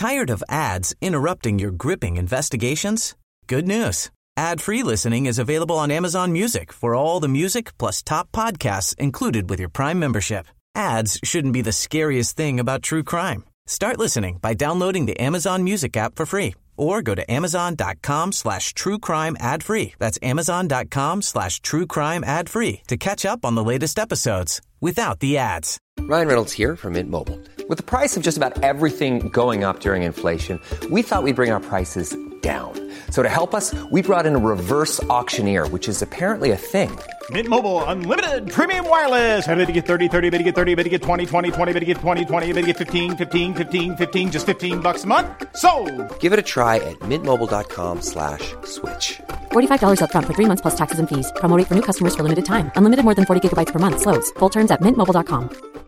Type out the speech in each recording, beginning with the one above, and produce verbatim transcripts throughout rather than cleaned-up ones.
Tired of ads interrupting your gripping investigations? Good news. Ad-free listening is available on Amazon Music for all the music plus top podcasts included with your Prime membership. Ads shouldn't be the scariest thing about true crime. Start listening by downloading the Amazon Music app for free or go to amazon.com slash true crime ad free. That's amazon.com slash true crime ad free to catch up on the latest episodes without the ads. Ryan Reynolds here from Mint Mobile. With the price of just about everything going up during inflation, we thought we'd bring our prices down. So to help us, we brought in a reverse auctioneer, which is apparently a thing. Mint Mobile Unlimited Premium Wireless. How to get thirty, thirty, how to get thirty, how to get twenty, twenty, twenty, how to get twenty, twenty, how to get fifteen, fifteen, fifteen, fifteen, just fifteen bucks a month? Sold! Give it a try at mintmobile.com slash switch. forty-five dollars up front for three months plus taxes and fees. Promo rate for new customers for limited time. Unlimited more than forty gigabytes per month. Slows full terms at mint mobile dot com.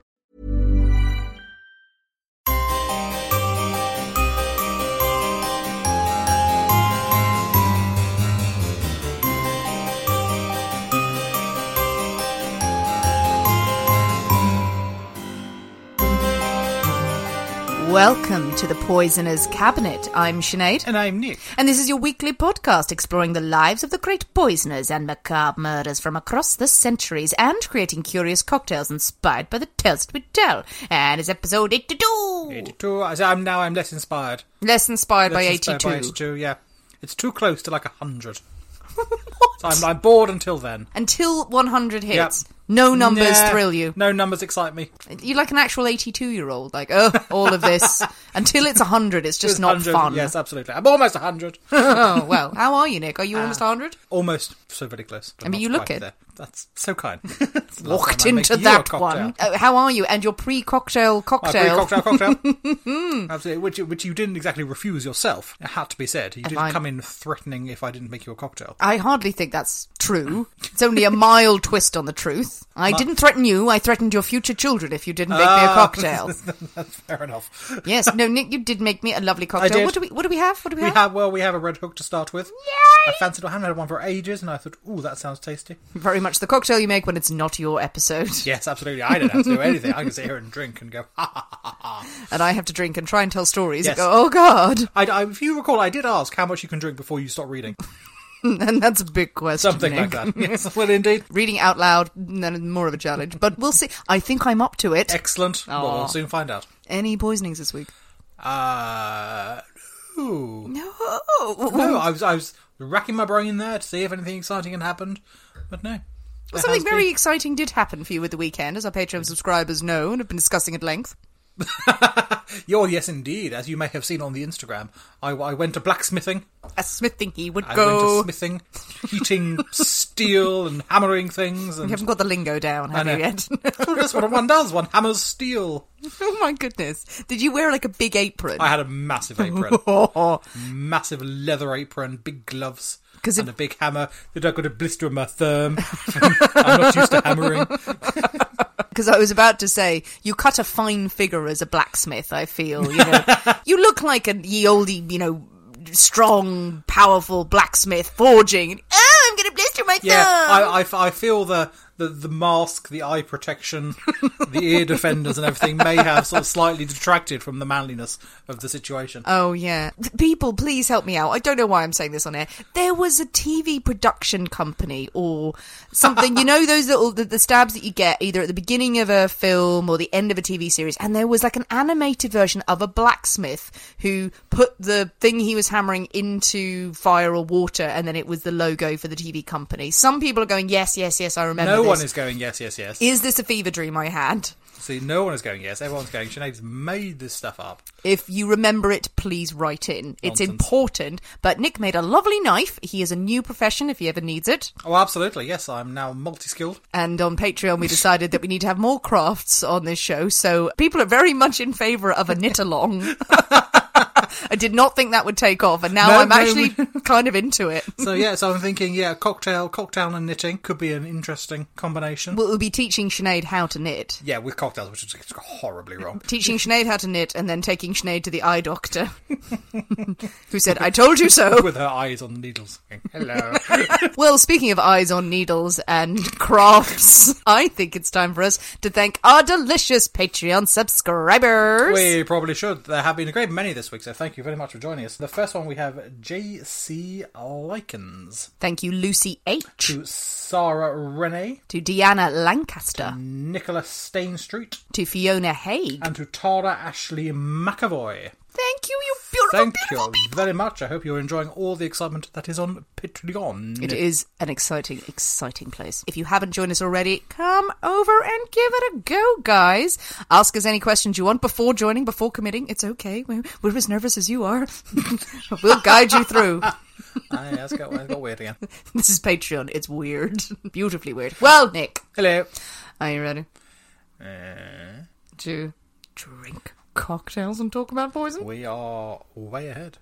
Welcome to the Poisoner's Cabinet. I'm Sinead. And I'm Nick. And this is your weekly podcast exploring the lives of the great poisoners and macabre murders from across the centuries and creating curious cocktails inspired by the tales that we tell. And it's episode eighty-two. eighty-two. I'm now I'm less inspired. Less inspired less by inspired eighty-two. by eighty-two, yeah. It's too close to like one hundred. What? So I'm, I'm bored until then. Until one hundred hits. Yep. No numbers nah, thrill you. No numbers excite me. You're like an actual eighty-two-year-old. Like, oh, all of this. Until it's one hundred, it's just It's not one hundred, fun. Yes, absolutely. I'm almost one hundred. Oh, well. How are you, Nick? Are you uh, almost one hundred? Almost. So very close. I mean, you look it. There. That's so kind. Walked into that one. Uh, how are you? And your pre-cocktail cocktail. My pre-cocktail cocktail. Absolutely. Which, which you didn't exactly refuse yourself. It had to be said. You didn't I... come in threatening if I didn't make you a cocktail. I hardly think that's true. It's only a mild twist on the truth. I Ma- didn't threaten you. I threatened your future children if you didn't make uh, me a cocktail. That's fair enough. Yes. No, Nick, you did make me a lovely cocktail. I did. What do we? What do we have? What do we, we have? have? Well, we have a Red Hook to start with. Yay! I fancied. I haven't had one for ages, and I thought, ooh, that sounds tasty. Very much the cocktail you make when it's not your episode. Yes, absolutely. I don't have to do anything. I can sit here and drink and go, ha ha ha ha. And I have to drink and try and tell stories yes. and go, oh God. I, I, if you recall, I did ask how much you can drink before you stop reading. And that's a big question. Something Nick. like that. Yes, well, indeed. Reading out loud, then more of a challenge. But we'll see. I think I'm up to it. Excellent. Aww. Well, we'll soon find out. Any poisonings this week? Uh, no. No. No, I was, I was racking my brain there to see if anything exciting had happened, but no. Well, something very been... exciting did happen for you with the weekend, as our Patreon subscribers know and have been discussing at length. Oh, yes, indeed. As you may have seen on the Instagram, I, I went to blacksmithing. A smithing he would I go. went to smithing, heating steel and hammering things. And... You haven't got the lingo down, have you yet? Well, that's what one does. One hammers steel. Oh, my goodness. Did you wear, like, a big apron? I had a massive apron. Massive leather apron, big gloves. And if... a big hammer that I got a blister on my thumb. I'm not used to hammering. Because I was about to say, you cut a fine figure as a blacksmith, I feel. You know, you look like a ye olde, you know, strong, powerful blacksmith forging. Oh, I'm going to blister my yeah, thumb. I, I, I feel the, the, the mask, the eye protection, the ear defenders and everything may have sort of slightly detracted from the manliness of the situation. Oh, yeah. People, please help me out. I don't know why I'm saying this on air. There was a T V production company or something. You know those little, the, the stabs that you get either at the beginning of a film or the end of a T V series, and there was like an animated version of a blacksmith who put the thing he was hammering into fire or water, and then it was the logo for the T V company. Some people are going, yes, yes, yes, I remember no this. No one is going, yes, yes, yes. Is this a fever dream I had? See, no one is going, yes. Everyone's going, Sinead's made this stuff up. If you remember it, please write in. Nonsense. It's important. But Nick made a lovely knife. He is a new profession if he ever needs it. Oh, absolutely. Yes, I'm now multi-skilled. And on Patreon, we decided that we need to have more crafts on this show. So people are very much in favour of a knit-along. I did not think that would take off, and now no, I'm actually no, kind of into it. So yeah, so I'm thinking, yeah, cocktail, cocktail and knitting could be an interesting combination. Well, we'll be teaching Sinead how to knit. Yeah, with cocktails, which is horribly wrong. Teaching Sinead how to knit and then taking Sinead to the eye doctor, who said, "I told you so." With her eyes on needles. Hello. Well, speaking of eyes on needles and crafts, I think it's time for us to thank our delicious Patreon subscribers. We probably should. There have been a great many this week, so thank you very much for joining us. The first one we have J C Likens. Thank you, Lucy H. To Sarah Renee. To Deanna Lancaster. Nicola Stainstreet. To Fiona Haig. And to Tara Ashley McAvoy. Thank you, you beautiful, Thank beautiful you people. very much. I hope you're enjoying all the excitement that is on Patreon. It is an exciting, exciting place. If you haven't joined us already, come over and give it a go, guys. Ask us any questions you want before joining, before committing. It's okay. We're, we're as nervous as you are. We'll guide you through. Aye, that's got, that's got weird again. This is Patreon. It's weird. Beautifully weird. Well, Nick. Hello. Are you ready? Uh, to drink cocktails and talk about poison? We are way ahead.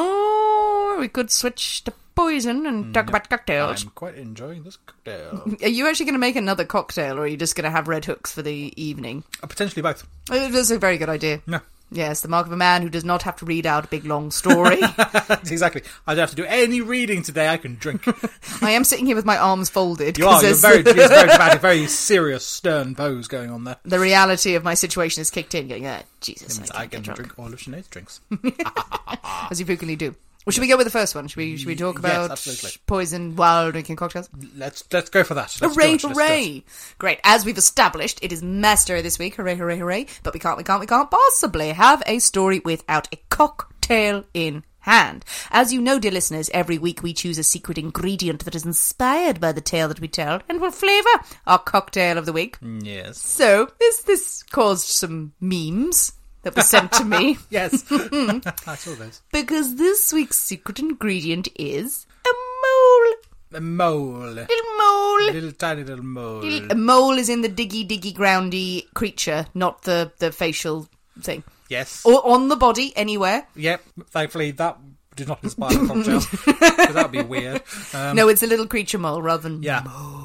Oh, we could switch to poison and talk Yep. about cocktails. I'm quite enjoying this cocktail. Are you actually going to make another cocktail, or are you just going to have red hooks for the evening? Uh, potentially both. Oh, that's a very good idea. No. Yes, the mark of a man who does not have to read out a big long story. Exactly. I don't have to do any reading today. I can drink. I am sitting here with my arms folded. You 'cause are. You're there's- very, it's very dramatic, very serious, stern pose going on there. The reality of my situation is kicked in, going, ah, Jesus, I, I can't can get drunk. drink all of Sinead's drinks. As you frequently do. Well, should we go with the first one? Should we should we talk Yes, about absolutely. poison while drinking cocktails? Let's let's go for that. Let's Hooray, do it, let's do it. hooray! Great. As we've established, it is Master this week. Hooray, hooray, hooray. But we can't, we can't, we can't possibly have a story without a cocktail in hand. As you know, dear listeners, every week we choose a secret ingredient that is inspired by the tale that we tell and will flavour our cocktail of the week. Yes. So, this, this caused some memes that were sent to me. Yes. I saw those. Because this week's secret ingredient is a mole. A mole. Little mole. Little tiny little mole. Little- A mole is in the diggy, diggy, groundy creature, not the, the facial thing. Yes. Or on the body, anywhere. Yep. Thankfully, that did not inspire the cocktail. Because that would be weird. Um, No, it's a little creature mole rather than yeah.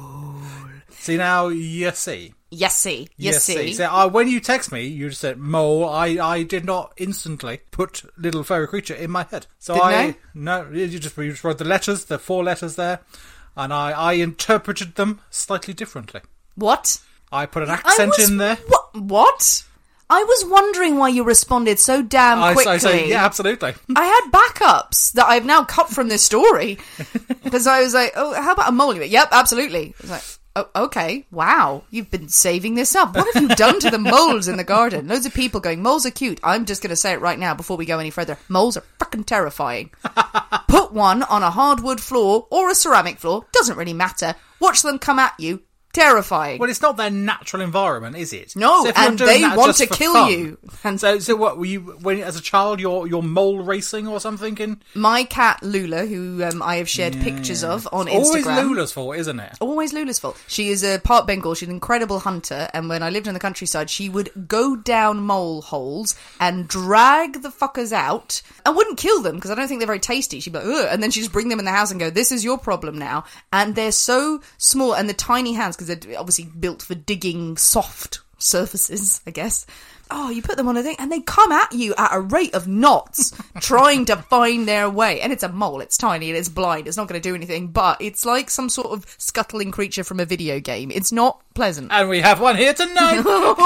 See, now, you see. Yesy. You see. So, uh, when you text me, you just said mole. I, I did not instantly put little furry creature in my head. So Didn't I, I? no, you just you just wrote the letters, the four letters there, and I, I interpreted them slightly differently. What? I put an I accent was- in there. What? What? I was wondering why you responded so damn I, quickly. I say, yeah, absolutely. I had backups that I've now cut from this story. Because I was like, oh, how about a mole? You went, yep, absolutely. I was like, oh, okay, wow, you've been saving this up. What have you done to the moles in the garden? Loads of people going, moles are cute. I'm just going to say it right now before we go any further. Moles are fucking terrifying. Put one on a hardwood floor or a ceramic floor. Doesn't really matter. Watch them come at you. Terrifying. Well, it's not their natural environment, is it? No, So if you're and doing they that want just to for kill fun- you. And So, so what were you when as a child? You're you're mole racing or something? In my cat Lula, who um, I have shared pictures of on always Instagram. Lula's fault, isn't it? Always Lula's fault. She is a part Bengal. She's an incredible hunter. And when I lived in the countryside, she would go down mole holes and drag the fuckers out. I wouldn't kill them because I don't think they're very tasty. She'd be like, ugh. And then she'd just bring them in the house and go, this is your problem now. And they're so small and the tiny hands, because they're obviously built for digging soft surfaces, I guess. Oh, you put them on a thing and they come at you at a rate of knots trying to find their way. And it's a mole, it's tiny and it's blind, it's not going to do anything, but it's like some sort of scuttling creature from a video game. It's not pleasant. And we have one here tonight.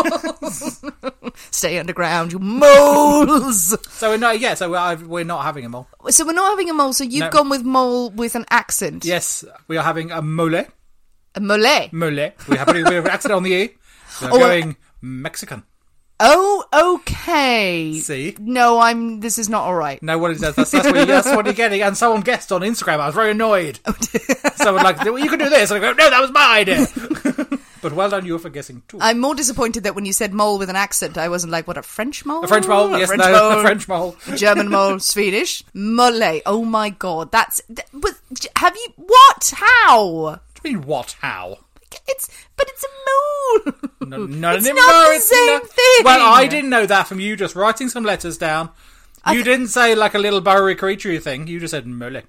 Stay underground, you moles! So we're not, yeah, so we're, we're not having a mole. So we're not having a mole, so you've No. gone with mole with an accent. Yes, we are having a mole. A mole. Mole. We have, we have an accent on the E. We're Oh, going Mexican. Oh, okay. See? No, I'm, this is not alright. No, what it says, that's, that's, what you, that's what you're getting. And someone guessed on Instagram, I was very annoyed. Someone like, well, you can do this. And I go, no, that was my idea. But well done you for guessing too. I'm more disappointed that when you said mole with an accent, I wasn't like, what, a French mole? A French mole, A yes, French no, mole. a French mole. German mole, Swedish. Mole. Oh my god, that's... That, but have you... What? How? What do you mean, what, how? It's... But it's a mole. No, no, It's no, not no, the it's same not. thing. Well, I didn't know that from you just writing some letters down. You I- didn't say like a little burrowy creature thing. You just said mole.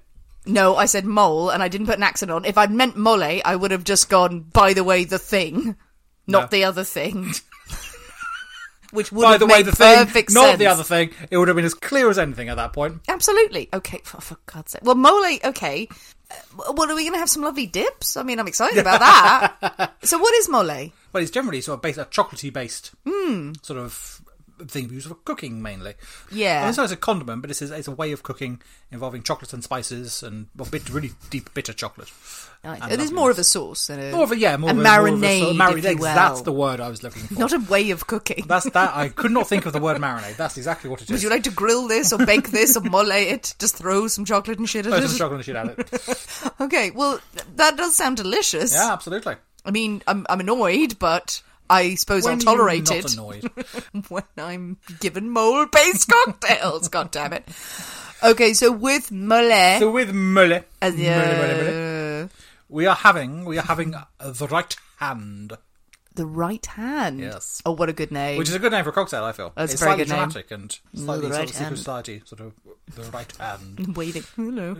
No, I said mole, and I didn't put an accent on. If I'd meant mole, I would have just gone, by the way, the thing, not No. the other thing. Which would By have the way, made the thing, perfect not sense. the other thing. It would have been as clear as anything at that point. Absolutely. Okay, for, for God's sake. Well, mole, okay. Uh, well, are we going to have some lovely dips? I mean, I'm excited about that. So what is mole? Well, it's generally sort of based, a chocolatey based Mm. sort of thing used for cooking mainly. Yeah. And it's not as a condiment, but it's a, it's a way of cooking involving chocolate and spices and well, bit, really deep bitter chocolate. Nice. And Oh, there's more of a sauce than a, More of a yeah, more a of a more of a marinade, sort of if marinade. you will. That's the word I was looking for. Not a way of cooking. That's that. I could not think of the word marinade. That's exactly what it is. Would you like to grill this or bake this or mole it? Just throw some chocolate and shit at Throw it? some chocolate and shit at it. Okay, well, th- that does sound delicious. Yeah, absolutely. I mean, I'm, I'm annoyed, but I suppose When I'll are you tolerate not it. annoyed? When I'm given mole-based cocktails. God damn it. Okay, so with mole... So with mole, uh, mole, mole, mole, we are having we are having uh, the right hand, the right hand. Yes. Oh, what a good name. which is a good name for a cocktail. I feel That's a it's very slightly good name. dramatic and slightly the sort right of secret hand. society, sort of the right hand. Waiting. Hello.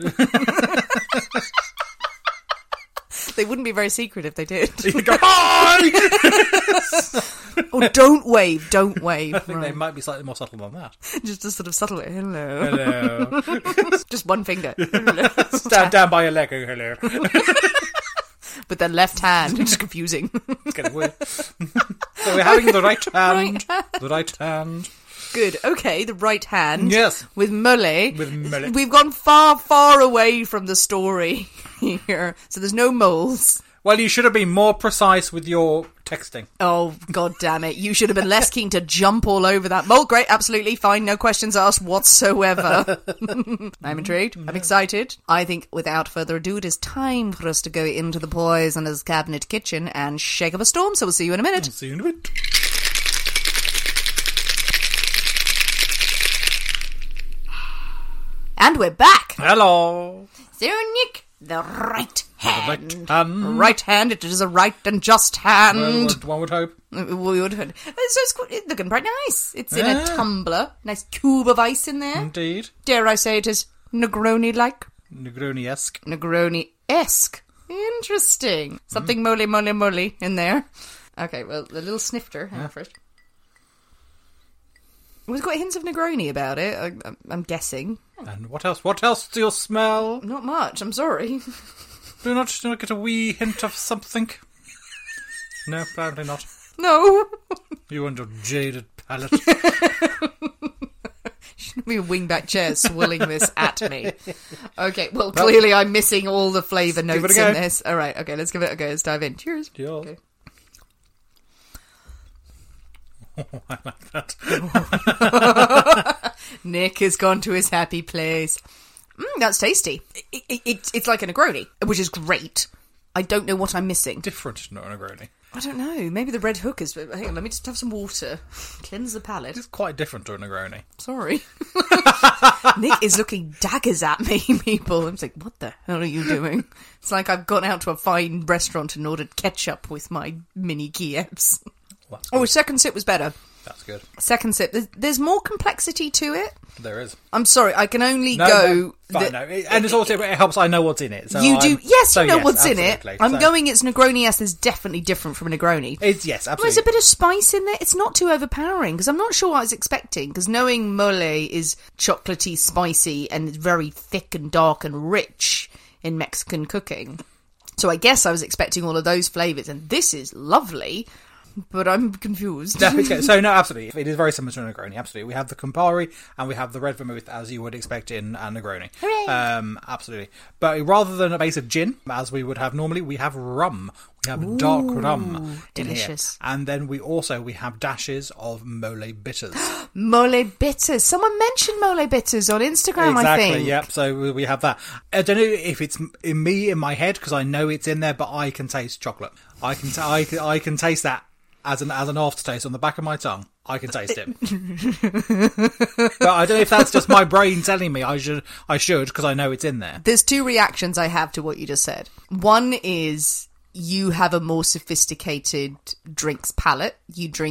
They wouldn't be very secret if they did. You go, hi! Oh, don't wave. Don't wave. I think Right. they might be slightly more subtle than that. Just a sort of subtle way. Hello. Hello. Just one finger. Hello. Stand down by your leg. Oh, hello. With their left hand. It's confusing. It's getting weird. So we're having the right hand. Right. The right hand. Good. Okay, the right hand. Yes. With mole. With mole. We've gone far, far away from the story here. So there's no moles. Well, you should have been more precise with your texting. Oh, god damn it. You should have been less keen to jump all over that. Mole, great, absolutely fine. No questions asked whatsoever. I'm intrigued. I'm excited. I think without further ado, it is time for us to go into the Poisoner's Cabinet kitchen and shake up a storm. So we'll see you in a minute. See you in a bit. And we're back. Hello. So, Nick, the right hand. right hand. Right hand. It is a right and just Well, hand. one- one would hope. We would. So it's quite- it's looking pretty nice. It's in Yeah. a tumbler. Nice cube of ice in there. Indeed. Dare I say it is Negroni-like? Negroni-esque. Negroni-esque. Interesting. Something moly, moly, moly in there. Okay, well, the little snifter. Hang on first. We've got hints of Negroni about it, I, I'm, I'm guessing. And what else? What else do you smell? Not much, I'm sorry. Do not, do not get a wee hint of something. No, apparently not. No. You and your jaded palate. Shouldn't be a wingback chair swirling this at me. Okay, well, clearly I'm missing all the flavour give it notes a go. in this. All right, okay, let's give it a go. Let's dive in. Cheers. Cheers. Okay. Oh, I like that. Nick has gone to his happy place. Mm, that's tasty. It, it, it, it's like a Negroni, which is great. I don't know what I'm missing. Different, not a Negroni. I don't know. Maybe the red hook is... Hang on, let me just have some water. Cleanse the palate. It's quite different to a Negroni. Sorry. Nick is looking daggers at me, people. I'm like, what the hell are you doing? It's like I've gone out to a fine restaurant and ordered ketchup with my mini Kievs. Well, that's Oh, good. second sip was better. That's good. Second sip. There's, there's more complexity to it. There is. I'm sorry, I can only No, go... no, fine, the- no. It- and it's also, it helps I know what's in it. So you I'm- do... Yes, so you know yes, what's in it. absolutely. I'm So going, it's Negroni-esque is definitely different from a Negroni. It's, yes, Well, absolutely. there's a bit of spice in there. It's not too overpowering, because I'm not sure what I was expecting, because knowing mole is chocolatey, spicy, and it's very thick and dark and rich in Mexican cooking. So I guess I was expecting all of those flavours, and this is lovely, but I'm confused. No, it's good. So, no, absolutely. It is very similar to a Negroni, absolutely. We have the Campari and we have the red vermouth, as you would expect in a Negroni. Hooray. Um, absolutely. But rather than a base of gin, as we would have normally, we have rum. We have dark rum in delicious. here. And then we also, we have dashes of mole bitters. Mole bitters. Someone mentioned mole bitters on Instagram, I Exactly, think. yep. So we have that. I don't know if it's in me, in my head, because I know it's in there, but I can taste chocolate. I can, t- I can, I can taste that as an as an aftertaste on the back of my tongue. I can taste it. But I don't know if that's just my brain telling me I should, I should, because I know it's in there. There's two reactions I have to what you just said. One is you have a more sophisticated drinks palate. You drink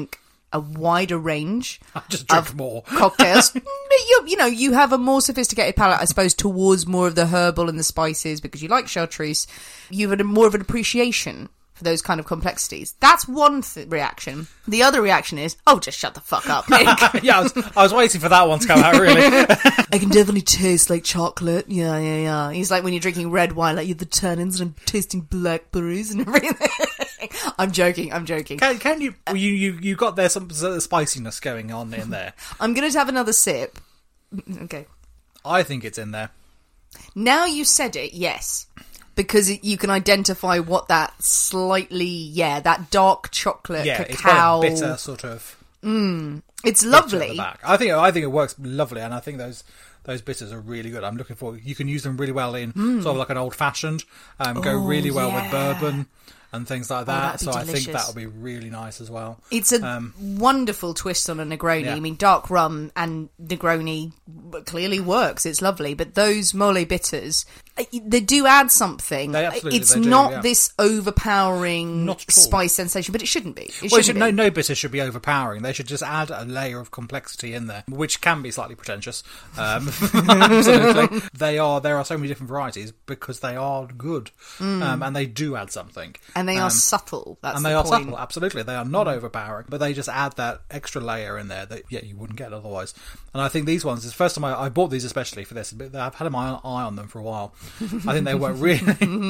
a wider range I just drink of more. cocktails. you, you know, you have a more sophisticated palate, I suppose, towards more of the herbal and the spices because you like chartreuse. You have a, more of an appreciation for those kind of complexities. That's one th- reaction. The other reaction is, oh, just shut the fuck up, Nick. yeah, I was, I was waiting for that one to come out, really. I can definitely taste like chocolate. Yeah, yeah, yeah. He's like when you're drinking red wine, like you're the tannins and I'm tasting blackberries and everything. I'm joking, I'm joking. Can, can you, you, you, you got there some sort of spiciness going on in there. I'm going to have another sip. Okay. I think it's in there. Now you said it, yes. Because it, you can identify what that slightly, yeah, that dark chocolate Yeah, cacao. it's got a bitter sort of. Mm, it's bitter lovely. at the back. I think I think it works lovely, and I think those those bitters are really good. I'm looking for. You can use them really well in Mm. sort of like an old fashioned. Um, go Oh, really well yeah. with bourbon and things like that. that'd be so I think delicious. that'll be really nice as well. It's a Um, wonderful twist on a Negroni. Yeah. I mean, dark rum and Negroni clearly works. It's lovely. But those mole bitters, they do add something. They absolutely- it's they do, not yeah. this overpowering Not at all. spice sensation, but it shouldn't be. It Well, it shouldn't should, be. no, no bitter should be overpowering. They should just add a layer of complexity in there, which can be slightly pretentious. Um, absolutely, they are. There are so many different varieties because they are good, um, and they do add something. And they are Um, subtle. That's and the they are point. subtle. Absolutely, they are not overpowering, but they just add that extra layer in there that yeah you wouldn't get otherwise. And I think these ones. It's the first time I, I bought these especially for this. But I've had my eye on them for a while. I think they were really.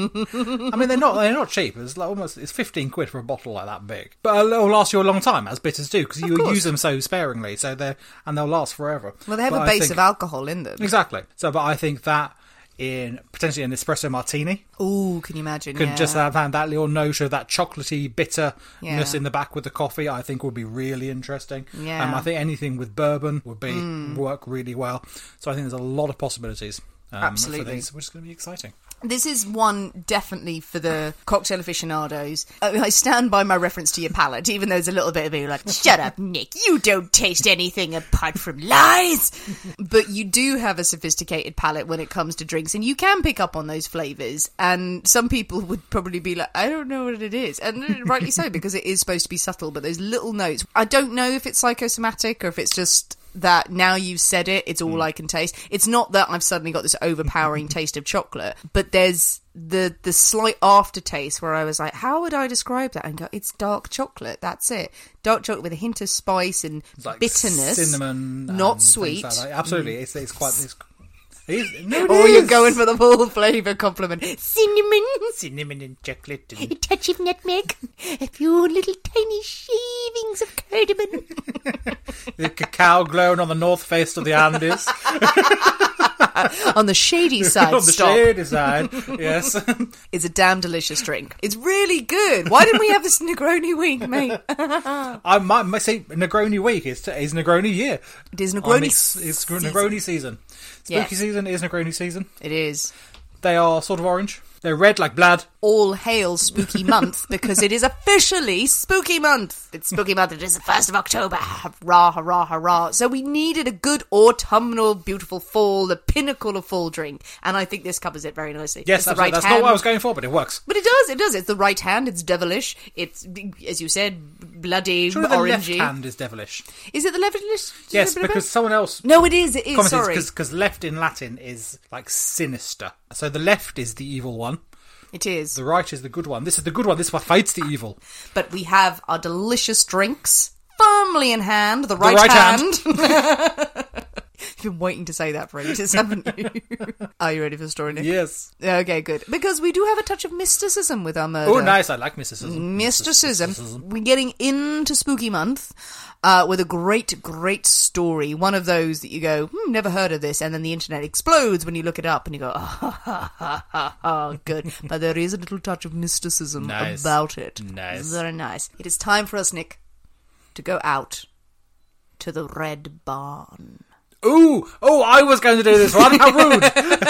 I mean, they're not they're not cheap. It's like almost it's fifteen quid for a bottle like that big, but it'll last you a long time, as bitters do, because you course. use them so sparingly, so they and they'll last forever. Well, they have But a I base think- of alcohol in them. exactly. So, but I think that in potentially an espresso martini Ooh, can you imagine? could yeah. just have that, that little note of that chocolatey bitterness Yeah. in the back with the coffee. I think would be really interesting. Yeah. Um, I think anything with bourbon would be work really well. So I think there's a lot of possibilities. Um, Absolutely. for these, which is going to be exciting. This is one definitely for the cocktail aficionados. I, mean, I stand by my reference to your palate, even though there's a little bit of me like, shut up, Nick, you don't taste anything apart from lies. But you do have a sophisticated palate when it comes to drinks, and you can pick up on those flavours. And some people would probably be like, I don't know what it is. And rightly so, because it is supposed to be subtle, but those little notes, I don't know if it's psychosomatic or if it's just that now you've said it, it's all I can taste. It's not that I've suddenly got this overpowering taste of chocolate, but there's the the slight aftertaste where I was like, how would I describe that? And go, it's dark chocolate, that's it. Dark chocolate with a hint of spice and It's like bitterness. cinnamon, not and things sweet. like that. Absolutely, it's it's quite. It's, it is, no, it Oh, is. you're going for the full flavour compliment. Cinnamon, cinnamon and chocolate. a And... touch of nutmeg, a few little tiny shavings of cardamom. the cacao glowing on the north face of the Andes. On the shady side, on the stop. shady side, yes. It's a damn delicious drink. It's really good. Why didn't we have this Negroni week, mate? I might, might say Negroni week is is Negroni year. It is I'm Negroni ex- It's season. Negroni season. Spooky Yes. season is Negroni season. It is. They are sort of orange. They're red like blood. All hail Spooky Month, because it is officially Spooky Month. It's Spooky Month. It is the first of October. Hurrah, hurrah, hurrah. So we needed a good autumnal, beautiful fall, the pinnacle of fall drink. And I think this covers it very nicely. Yes, It's the that's, right that's hand. not what I was going for, but it works. But it does, it does. It's the right hand. It's devilish. It's, as you said, bloody, Surely the left orangey. hand is devilish. Is it the left hand? Yes, because someone else No, it is. It is. Sorry. because left in Latin is like sinister. So the left is the evil one. It is. The right is the good one. This is the good one. This is what fights the evil. But we have our delicious drinks firmly in hand. The right, right hand. You've been waiting to say that for ages, haven't you? Are you ready for the story, Nick? Yes. Okay, good. Because we do have a touch of mysticism with our murder. Oh, nice. I like mysticism. Mysticism. We're getting into Spooky Month uh, with a great, great story. One of those that you go, hmm, never heard of this, and then the internet explodes when you look it up and you go, oh, ha, ha, ha, ha, ha, good. But there is a little touch of mysticism Nice. about it. Nice. Very nice. It is time for us, Nick, to go out to the Red Barn. Ooh, oh, I was going to do this one. How rude.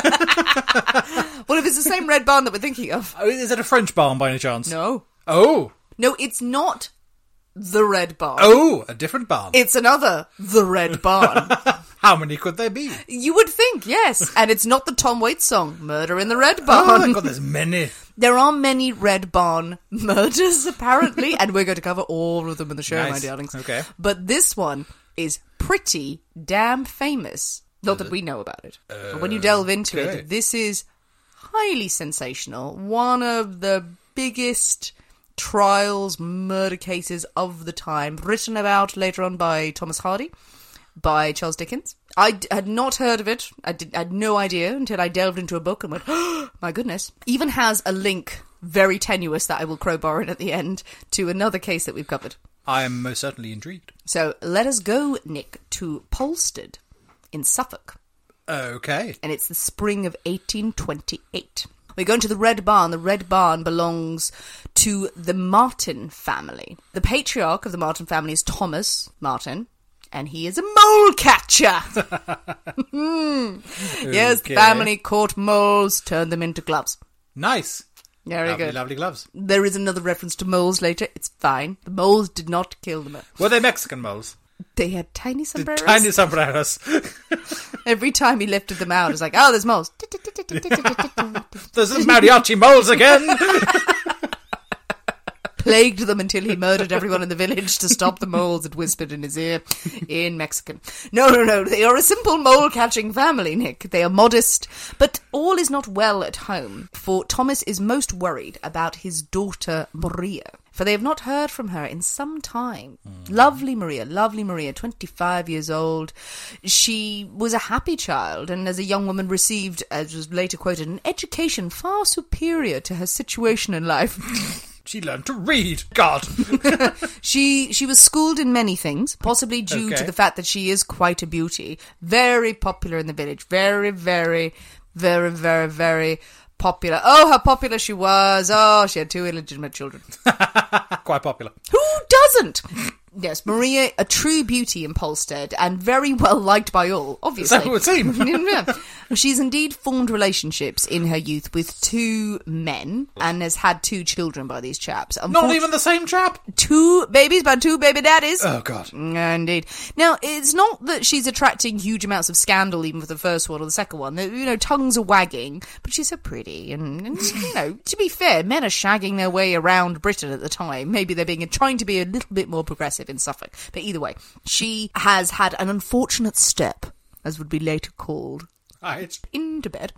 Well, if it's the same Red Barn that we're thinking of. Oh, is it a French barn by any chance? No. Oh. No, it's not the Red Barn. Oh, a different barn. It's another The Red Barn. How many could there be? You would think, yes. And it's not the Tom Waits song, Murder in the Red Oh Barn. my god, there's many. There are many Red Barn murders, apparently, and we're going to cover all of them in the show, Nice. my darlings. Okay. But this one is pretty damn famous. Not that we know about it. Uh, but when you delve into okay. it, this is highly sensational. One of the biggest trials, murder cases of the time, written about later on by Thomas Hardy, by Charles Dickens. I d- had not heard of it. I, did, I had no idea until I delved into a book and went, oh, my goodness. Even has a link, very tenuous, that I will crowbar in at the end, to another case that we've covered. I am most certainly intrigued. So let us go, Nick, to Polstead in Suffolk. Okay. And it's the spring of eighteen twenty-eight. We're going to the Red Barn. The Red Barn belongs to the Martin family. The patriarch of the Martin family is Thomas Martin, and he is a mole catcher. Yes, the Okay. family caught moles, turned them into gloves. Nice. Very lovely, good. lovely gloves. There is another reference to moles later. It's fine. The moles did not kill them. Were they Mexican moles? They had tiny sombreros. Tiny sombreros. Every time he lifted them out, it was like, oh, there's moles. There's the mariachi moles again. Plagued them until he murdered everyone in the village to stop the moles, and whispered in his ear in Mexican. No, no, no, they are a simple mole-catching family, Nick. They are modest, but all is not well at home, for Thomas is most worried about his daughter Maria, for they have not heard from her in some time. Mm. Lovely Maria, lovely Maria, twenty-five years old. She was a happy child, and as a young woman received, as was later quoted, an education far superior to her situation in life. She learned to read. God. she she was schooled in many things, possibly due Okay. to the fact that she is quite a beauty. Very popular in the village. Very, very, very, very, very popular. Oh, how popular she was. Oh, she had two illegitimate children. Quite popular. Who doesn't? Yes, Maria, a true beauty in Polstead, and very well liked by all, obviously. That would seem. Yeah. She's indeed formed relationships in her youth with two men, and has had two children by these chaps. Not even the same chap? Two babies by two baby daddies. Oh, God. Yeah, indeed. Now, it's not that she's attracting huge amounts of scandal even for the first one or the second one. You know, tongues are wagging, but she's so pretty. And, and you know, to be fair, men are shagging their way around Britain at the time. Maybe they're being trying to be a little bit more progressive in Suffolk. But either way, she has had an unfortunate step, as would be later called, Right. into bed.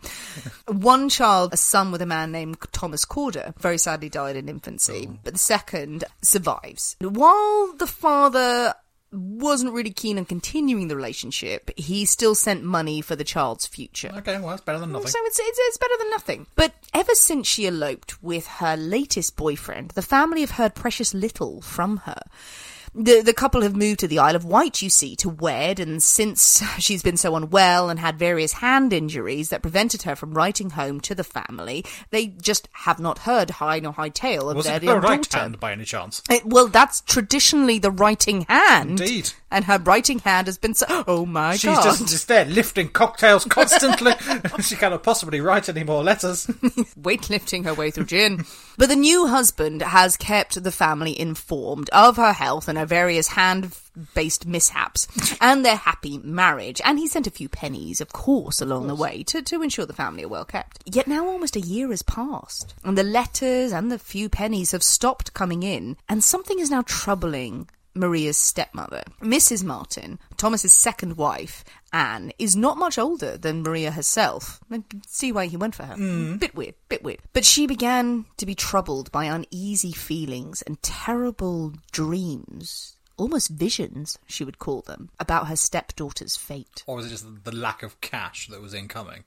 One child, a son with a man named Thomas Corder, very sadly died in infancy, but the second survives. While the father wasn't really keen on continuing the relationship, he still sent money for the child's future. Okay, well, that's better than nothing. So it's, it's, it's better than nothing. But ever since she eloped with her latest boyfriend, the family have heard precious little from her. The the couple have moved to the Isle of Wight, you see, to wed, and since she's been so unwell and had various hand injuries that prevented her from writing home to the family, they just have not heard high nor high tale of Was their it young her right daughter. hand, by any chance? It- well, that's traditionally the writing hand. Indeed. And her writing hand has been so... Oh, my She's God. just, just there lifting cocktails constantly. She cannot possibly write any more letters. Weightlifting her way through gin. But the new husband has kept the family informed of her health and her various hand-based mishaps and their happy marriage. And he sent a few pennies, of course, along the way to, to ensure the family are well kept. Yet now almost a year has passed, and the letters and the few pennies have stopped coming in, and something is now troubling Maria's stepmother. Missus Martin, Thomas's second wife, Anne, is not much older than Maria herself. I can see why he went for her. Mm. Bit weird, bit weird. But she began to be troubled by uneasy feelings and terrible dreams, almost visions, she would call them, about her stepdaughter's fate. Or was it just the lack of cash that was incoming?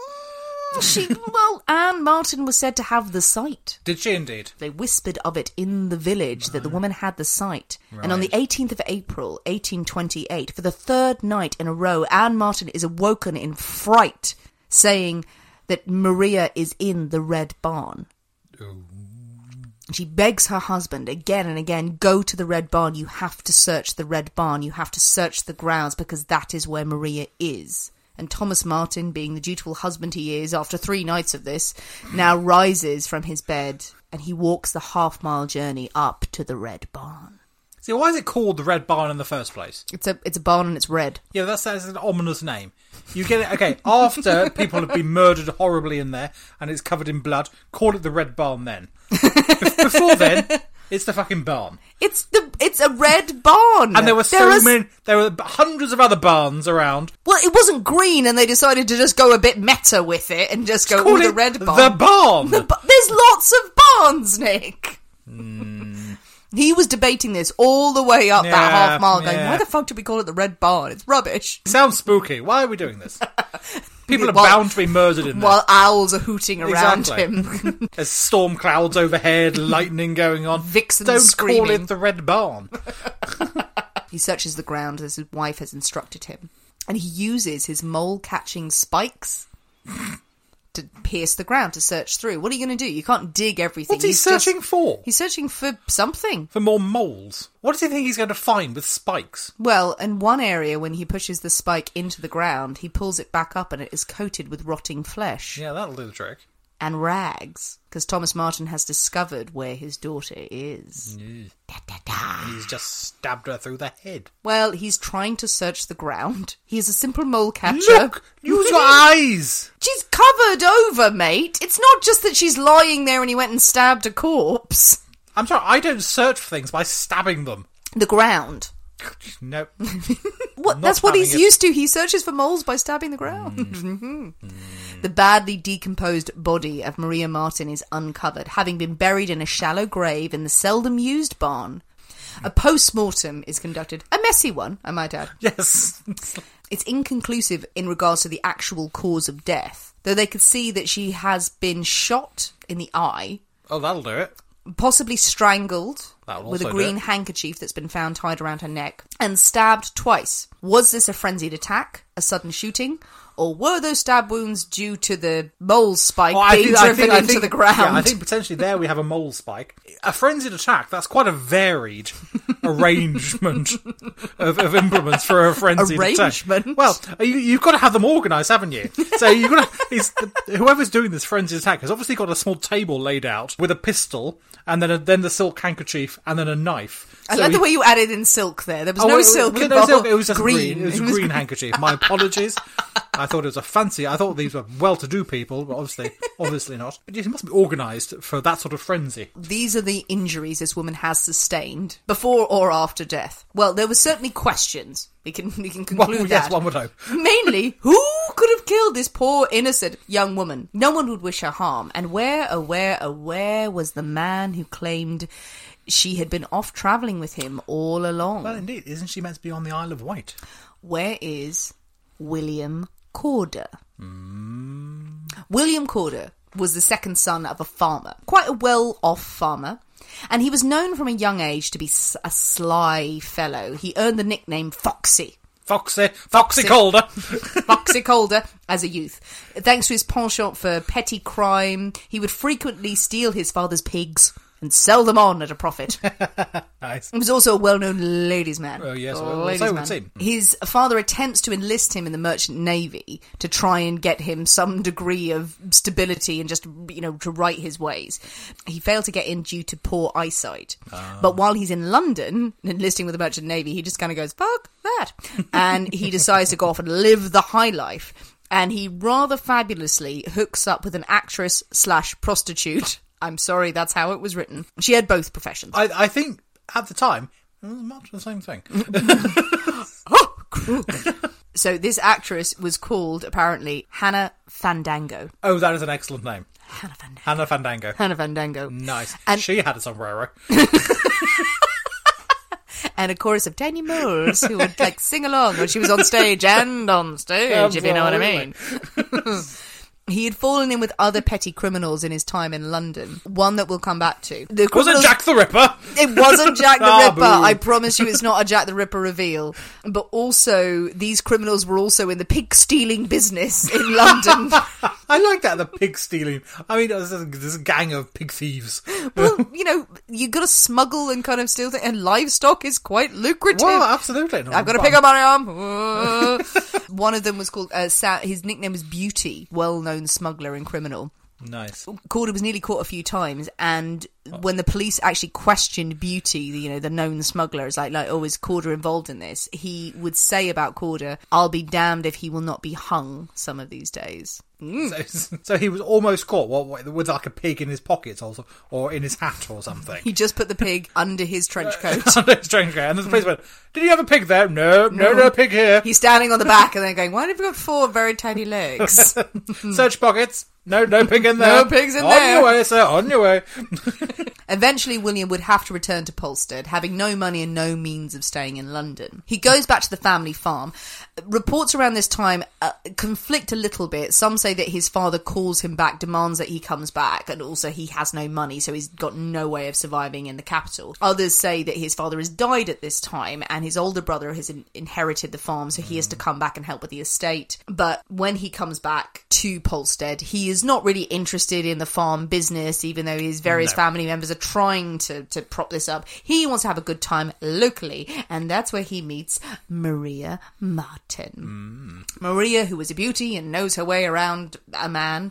She, well, Anne Martin was said to have the sight. Did she indeed? They whispered of it in the village, that the woman had the sight. Right. And on the eighteenth of April, eighteen twenty-eight, for the third night in a row, Anne Martin is awoken in fright, saying that Maria is in the Red Barn. Ooh. She begs her husband again and again, go to the Red Barn, you have to search the Red Barn, you have to search the grounds, because that is where Maria is. And Thomas Martin, being the dutiful husband he is, after three nights of this, now rises from his bed and he walks the half-mile journey up to the Red Barn. See, why is it called the Red Barn in the first place? It's a it's a barn and it's red. Yeah, that's, that's an ominous name. You get it, okay, after people have been murdered horribly in there and it's covered in blood, call it the Red Barn then. Before then, it's the fucking barn. It's the it's a red barn. And there were so there was, many, there were hundreds of other barns around. Well, it wasn't green and they decided to just go a bit meta with it and just go, Call oh, the it red barn. The barn! The ba- There's lots of barns, Nick. Mm. He was debating this all the way up Yeah, that half mile going, yeah. why the fuck did we call it the red barn? It's rubbish. It sounds spooky. Why are we doing this? People are While- bound to be murdered in there. While owls are hooting around Exactly. him. There's storm clouds overhead, lightning going on. Vixen Don't screaming. call it the Red Barn. He searches the ground as his wife has instructed him. And he uses his mole-catching spikes to pierce the ground, to search through. What are you going to do? You can't dig everything. What's he He's searching just- for? He's searching for something. For more moles. What does he think he's going to find with spikes? Well, in one area, when he pushes the spike into the ground, he pulls it back up and it is coated with rotting flesh Yeah, that'll do the trick. and rags. Because Thomas Martin has discovered where his daughter is. Da, da, da. And he's just stabbed her through the head. Well, he's trying to search the ground. He is a simple mole catcher. Look! Use your eyes! She's covered over, mate. It's not just that she's lying there and he went and stabbed a corpse. I'm sorry, I don't search for things by stabbing them. The ground. Nope. What? Not That's what he's having it. used to. He searches for moles by stabbing the ground. Mm. The badly decomposed body of Maria Martin is uncovered, having been buried in a shallow grave in the seldom used barn. A post-mortem is conducted. A messy one, I might add. Yes. It's inconclusive in regards to the actual cause of death, though they could see that she has been shot in the eye, Oh, that'll do it. possibly strangled That'll with a also do green it. handkerchief that's been found tied around her neck, and stabbed twice. Was this a frenzied attack, a sudden shooting, or were those stab wounds due to the mole spike Well, I being think- I driven think- I into think- the ground? Yeah, I think potentially there we have a mole spike. A frenzied attack, that's quite a varied arrangement of, of implements for a frenzied Arrangement? attack. Well, you, you've got to have them organised, haven't you? So you've got to, it's, whoever's doing this frenzied attack has obviously got a small table laid out with a pistol, and then a, then the silk handkerchief, and then a knife. I So like the he- way you added in silk there. There was Oh, no it- silk it, no involved. silk, it was just green. green. It was a green handkerchief. My apologies. I thought it was a fancy. I thought these were well-to-do people, but obviously, obviously not. But yes, it must be organised for that sort of frenzy. These are the injuries this woman has sustained before or after death. Well, there were certainly questions. We can we can conclude Well, that. yes, one would hope. Mainly, who could have killed this poor innocent young woman? No one would wish her harm. And where, oh where, oh where was the man who claimed she had been off travelling with him all along? Well, indeed, isn't she meant to be on the Isle of Wight? Where is William Corder? Mm. William Corder was the second son of a farmer, quite a well-off farmer, and he was known from a young age to be s- a sly fellow. He earned the nickname Foxy. Foxy, Foxy, Foxy. Calder. Foxy Calder as a youth. Thanks to his penchant for petty crime, he would frequently steal his father's pigs and sell them on at a profit. Nice. He was also a well-known ladies' man. Oh, yes, A well, ladies' so it would man. seem. His father attempts to enlist him in the merchant navy to try and get him some degree of stability and just, you know, to right his ways. He failed to get in due to poor eyesight. Ah. But while he's in London, enlisting with the merchant navy, he just kind of goes, fuck that. And he decides to go off and live the high life. And he rather fabulously hooks up with an actress slash prostitute. I'm sorry, that's how it was written. She had both professions. I, I think at the time it was much the same thing. So this actress was called, apparently, Hannah Fandango. Oh, that is an excellent name, Hannah Fandango. Hannah Fandango. Hannah Fandango. Nice. And- She had a sombrero. And a chorus of tiny moles who would, like, sing along when she was on stage and on stage, if you know what I mean. He had fallen in with other petty criminals in his time in London. One that we'll come back to. The Was it criminals- Jack the Ripper? It wasn't Jack the Ah, Ripper. boo. I promise you it's not a Jack the Ripper reveal. But also, these criminals were also in the pig stealing business in London. I like that, the pig stealing. I mean, there's a, there's a gang of pig thieves. Well, you know, you got to smuggle and kind of steal things, and livestock is quite lucrative. Well, absolutely. I've got a pig on my arm. Uh. One of them was called, uh, Sa- his nickname was Beauty, well-known smuggler and criminal. Nice. Corder was nearly caught a few times, and when the police actually questioned Beauty, the, you know, the known smuggler, is like, like, oh, is Corder involved in this? He would say about Corder, I'll be damned if he will not be hung some of these days. Mm. So, so he was almost caught what, what, with like a pig in his pockets also, or in his hat or something. He just put the pig under his trench coat. Under his trench coat. And the police went, did you have a pig there? No, no, no, no pig here. He's standing on the back and then going, why have you got four very tiny legs? Search pockets. No, no pig in there. No pigs in on there. On your way, sir, on your way. Eventually, William would have to return to Polstead, having no money and no means of staying in London. He goes back to the family farm. Reports around this time uh, conflict a little bit. Some say that his father calls him back, demands that he comes back, and also he has no money, so he's got no way of surviving in the capital. Others say that his father has died at this time, and his older brother has in- inherited the farm, so he has to come back and help with the estate. But when he comes back to Polstead, he is not really interested in the farm business, even though his various no. family members are trying to, to prop this up. He wants to have a good time locally, and that's where he meets Maria Martin. Mm. Maria, who is a beauty and knows her way around a man.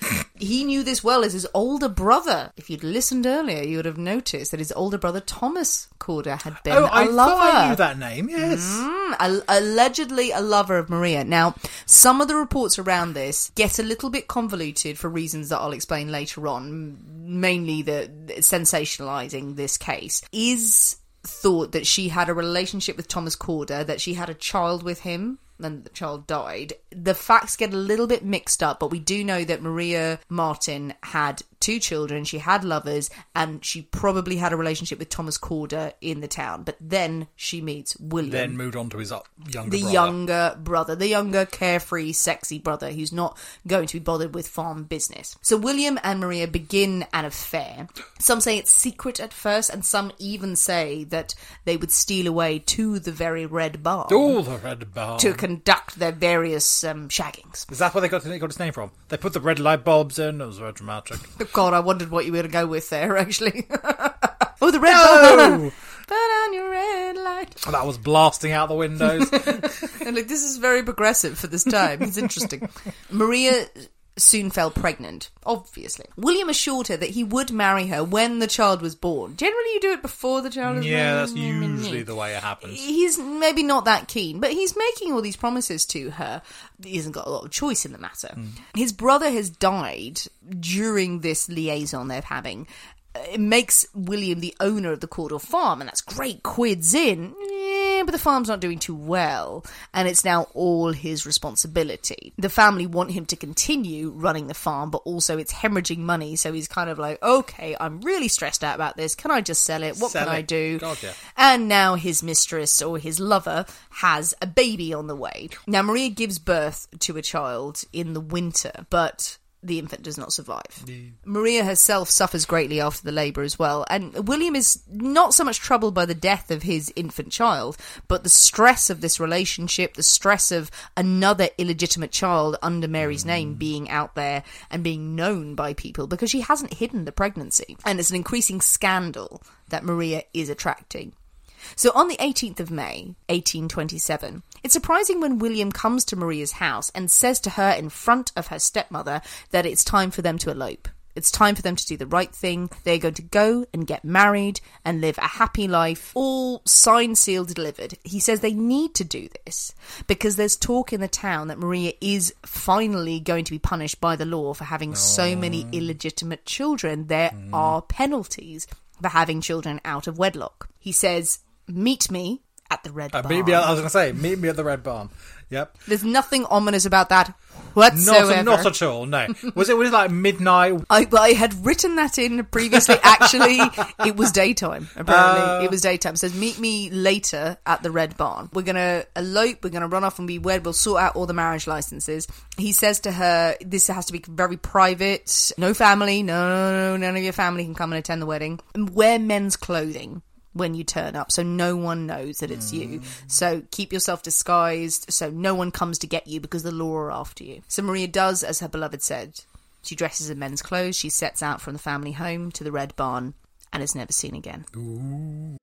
He knew this well as his older brother. If you'd listened earlier, you would have noticed that his older brother Thomas Corder had been oh, a I lover. Thought I knew that name, yes. Mm, a- allegedly a lover of Maria. Now, some of the reports around this get a little bit convoluted for reasons that I'll explain later on, mainly the sensationalizing this case. Is thought that she had a relationship with Thomas Corder, that she had a child with him, and the child died. The facts get a little bit mixed up, but we do know that Maria Martin had two children, she had lovers, and she probably had a relationship with Thomas Corder in the town. But then she meets William. Then moved on to his younger the brother. The younger brother. The younger, carefree, sexy brother who's not going to be bothered with farm business. So William and Maria begin an affair. Some say it's secret at first, and some even say that they would steal away to the very Red Barn. Oh, the Red Barn. To conduct their various um, shaggings. Is that where they got, they got its name from? They put the red light bulbs in. It was very dramatic. Oh, God, I wondered what you were going to go with there, actually. Oh, the red no! bulb. Put on your red light. Oh, that was blasting out the windows. And like, this is very progressive for this time. It's interesting. Maria soon fell pregnant, obviously. William assured her that he would marry her when the child was born. Generally, you do it before the child is born. Yeah, that's usually the way it happens. He's maybe not that keen, but he's making all these promises to her. He hasn't got a lot of choice in the matter. Mm. His brother has died during this liaison they're having. It makes William the owner of the Corder farm, and that's great quids in. Yeah, but the farm's not doing too well, and it's now all his responsibility. The family want him to continue running the farm, but also it's hemorrhaging money, so he's kind of like, okay, I'm really stressed out about this. Can I just sell it? What sell can it. I do? God, yeah. And now his mistress, or his lover, has a baby on the way. Now, Maria gives birth to a child in the winter, but the infant does not survive. Yeah. Maria herself suffers greatly after the labour as well, and William is not so much troubled by the death of his infant child, but the stress of this relationship, the stress of another illegitimate child under Mary's mm. name being out there and being known by people, because she hasn't hidden the pregnancy. And it's an increasing scandal that Maria is attracting. So on the eighteenth of May, eighteen twenty-seven, it's surprising when William comes to Maria's house and says to her in front of her stepmother that it's time for them to elope. It's time for them to do the right thing. They're going to go and get married and live a happy life, all signed, sealed, delivered. He says they need to do this because there's talk in the town that Maria is finally going to be punished by the law for having oh. so many illegitimate children. There mm. are penalties for having children out of wedlock. He says, meet me at the Red uh, Barn. Meet me, I was going to say, meet me at the Red Barn. Yep. There's nothing ominous about that whatsoever. Not, not at all, no. Was it, was it like midnight? I, I had written that in previously. Actually, it was daytime, apparently. Uh, it was daytime. It says, meet me later at the Red Barn. We're going to elope, we're going to run off and be wed, we'll sort out all the marriage licenses. He says to her, this has to be very private. No family, no, no, no, none of your family can come and attend the wedding. And wear men's clothing when you turn up, so no one knows that it's mm. you. So keep yourself disguised, so no one comes to get you because the law are after you. So Maria does as her beloved said. She dresses in men's clothes, she sets out from the family home to the Red Barn, and is never seen again. Ooh.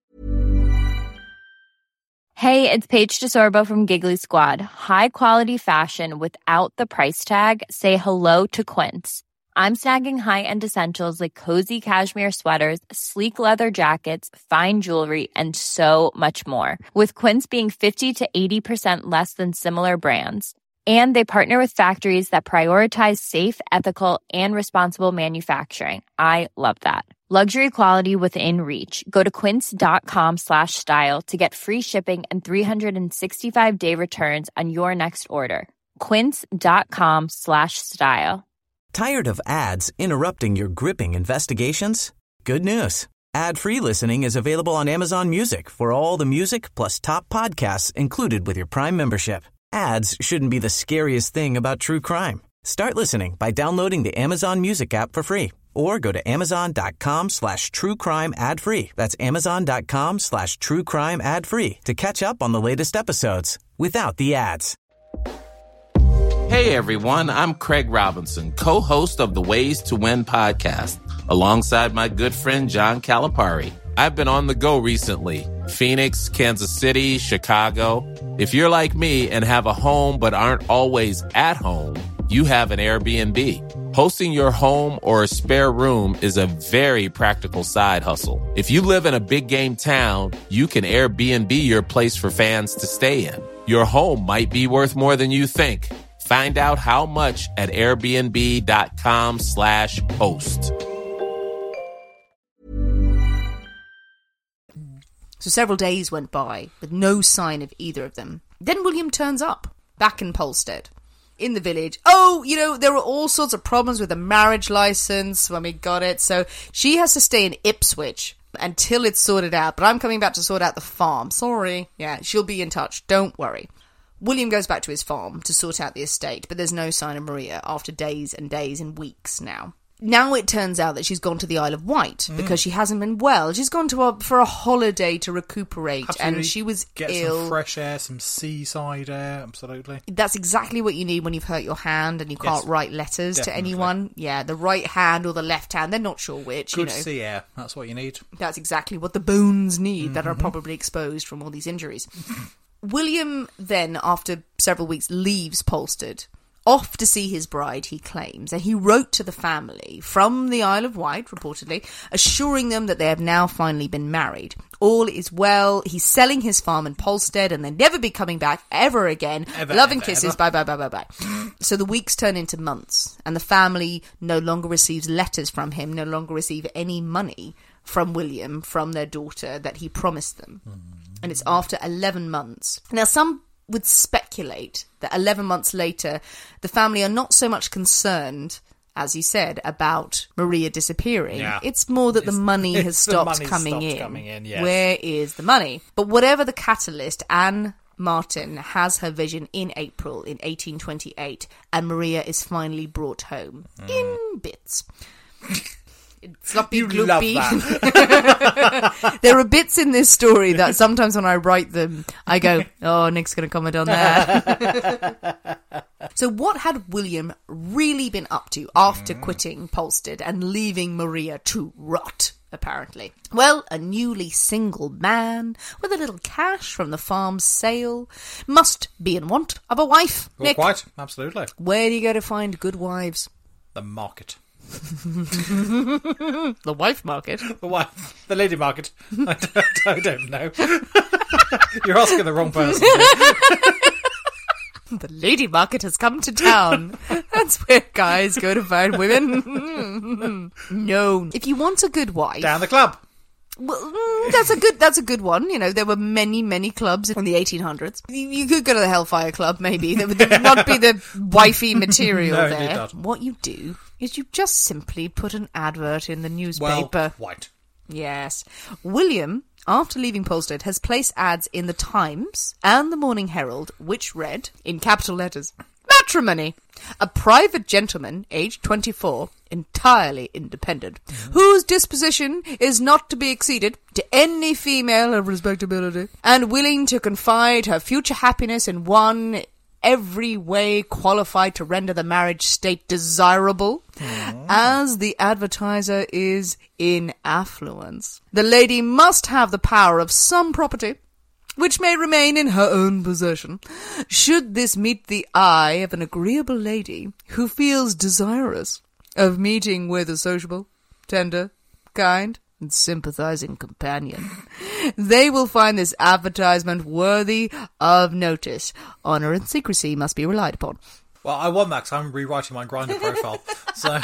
Hey, it's Paige DeSorbo from Giggly Squad. High quality fashion without the price tag. Say hello to Quince. I'm snagging high-end essentials like cozy cashmere sweaters, sleek leather jackets, fine jewelry, and so much more. With Quince being fifty to eighty percent less than similar brands. And they partner with factories that prioritize safe, ethical, and responsible manufacturing. I love that. Luxury quality within reach. Go to quince.com slash style to get free shipping and three sixty-five day returns on your next order. Quince.com slash style. Tired of ads interrupting your gripping investigations? Good news. Ad-free listening is available on Amazon Music for all the music plus top podcasts included with your Prime membership. Ads shouldn't be the scariest thing about true crime. Start listening by downloading the Amazon Music app for free or go to amazon.com slash true crime ad free. That's amazon.com slash true crime ad free to catch up on the latest episodes without the ads. Hey everyone, I'm Craig Robinson, co-host of the Ways to Win podcast, alongside my good friend John Calipari. I've been on the go recently. Phoenix, Kansas City, Chicago. If you're like me and have a home but aren't always at home, you have an Airbnb. Hosting your home or a spare room is a very practical side hustle. If you live in a big game town, you can Airbnb your place for fans to stay in. Your home might be worth more than you think. Find out how much at airbnb.com slash host. So several days went by with no sign of either of them. Then William turns up, back in Polstead. In the village. Oh, you know, there were all sorts of problems with the marriage license when we got it, so she has to stay in Ipswich until it's sorted out. But I'm coming back to sort out the farm. Sorry. Yeah, she'll be in touch. Don't worry. William goes back to his farm to sort out the estate, but there's no sign of Maria after days and days and weeks now. Now it turns out that she's gone to the Isle of Wight mm. because she hasn't been well. She's gone to a, for a holiday to recuperate, absolutely. And she was Get ill. Some fresh air, some seaside air, absolutely. That's exactly what you need when you've hurt your hand and you can't yes, write letters definitely. to anyone. Yeah, the right hand or the left hand, they're not sure which. Good you know. sea air, that's what you need. That's exactly what the bones need mm-hmm. that are probably exposed from all these injuries. William then, after several weeks, leaves Polstead, off to see his bride, he claims, and he wrote to the family from the Isle of Wight, reportedly, assuring them that they have now finally been married. All is well, he's selling his farm in Polstead, and they'll never be coming back ever again. Ever, Love and ever, kisses, ever. bye, bye, bye, bye, bye. So the weeks turn into months, and the family no longer receives letters from him, no longer receive any money from William, from their daughter, that he promised them. Mm. And it's after eleven months. Now, some would speculate that eleven months later, the family are not so much concerned, as you said, about Maria disappearing. Yeah. It's more that It's- the money has it's the stopped money's coming stopped in. coming in, yes. Where is the money? But whatever the catalyst, Anne Martin has her vision in April in eighteen twenty-eight, and Maria is finally brought home mm. in bits. Sloppy, You gloopy. love that. There are bits in this story that sometimes when I write them, I go, oh, Nick's going to comment on that. So what had William really been up to after quitting Polstead and leaving Maria to rot, apparently? Well, a newly single man with a little cash from the farm's sale must be in want of a wife. Well, Nick, quite, absolutely. where do you go to find good wives? The market. The wife market. The wife. The lady market. I don't, I don't know. You're asking the wrong person. The lady market has come to town. That's where guys go to find women. No. If you want a good wife... Down the club. Well, mm, that's a good. That's a good one. You know, there were many, many clubs in the eighteen hundreds. You, you could go to the Hellfire Club, maybe. There would not be the wifey material No, there. indeed not. What you do is you just simply put an advert in the newspaper. Well, white. Yes. William, after leaving Polstead, has placed ads in the Times and the Morning Herald, which read, in capital letters, matrimony. A private gentleman, aged twenty-four, entirely independent, mm-hmm. whose disposition is not to be exceeded to any female of respectability, and willing to confide her future happiness in one every way qualified to render the marriage state desirable, mm. as the advertiser is in affluence. The lady must have the power of some property, which may remain in her own possession, should this meet the eye of an agreeable lady who feels desirous of meeting with a sociable, tender, kind, and sympathizing companion. They will find this advertisement worthy of notice. Honour and secrecy must be relied upon. Well, I want that because I'm rewriting my Grindr profile. So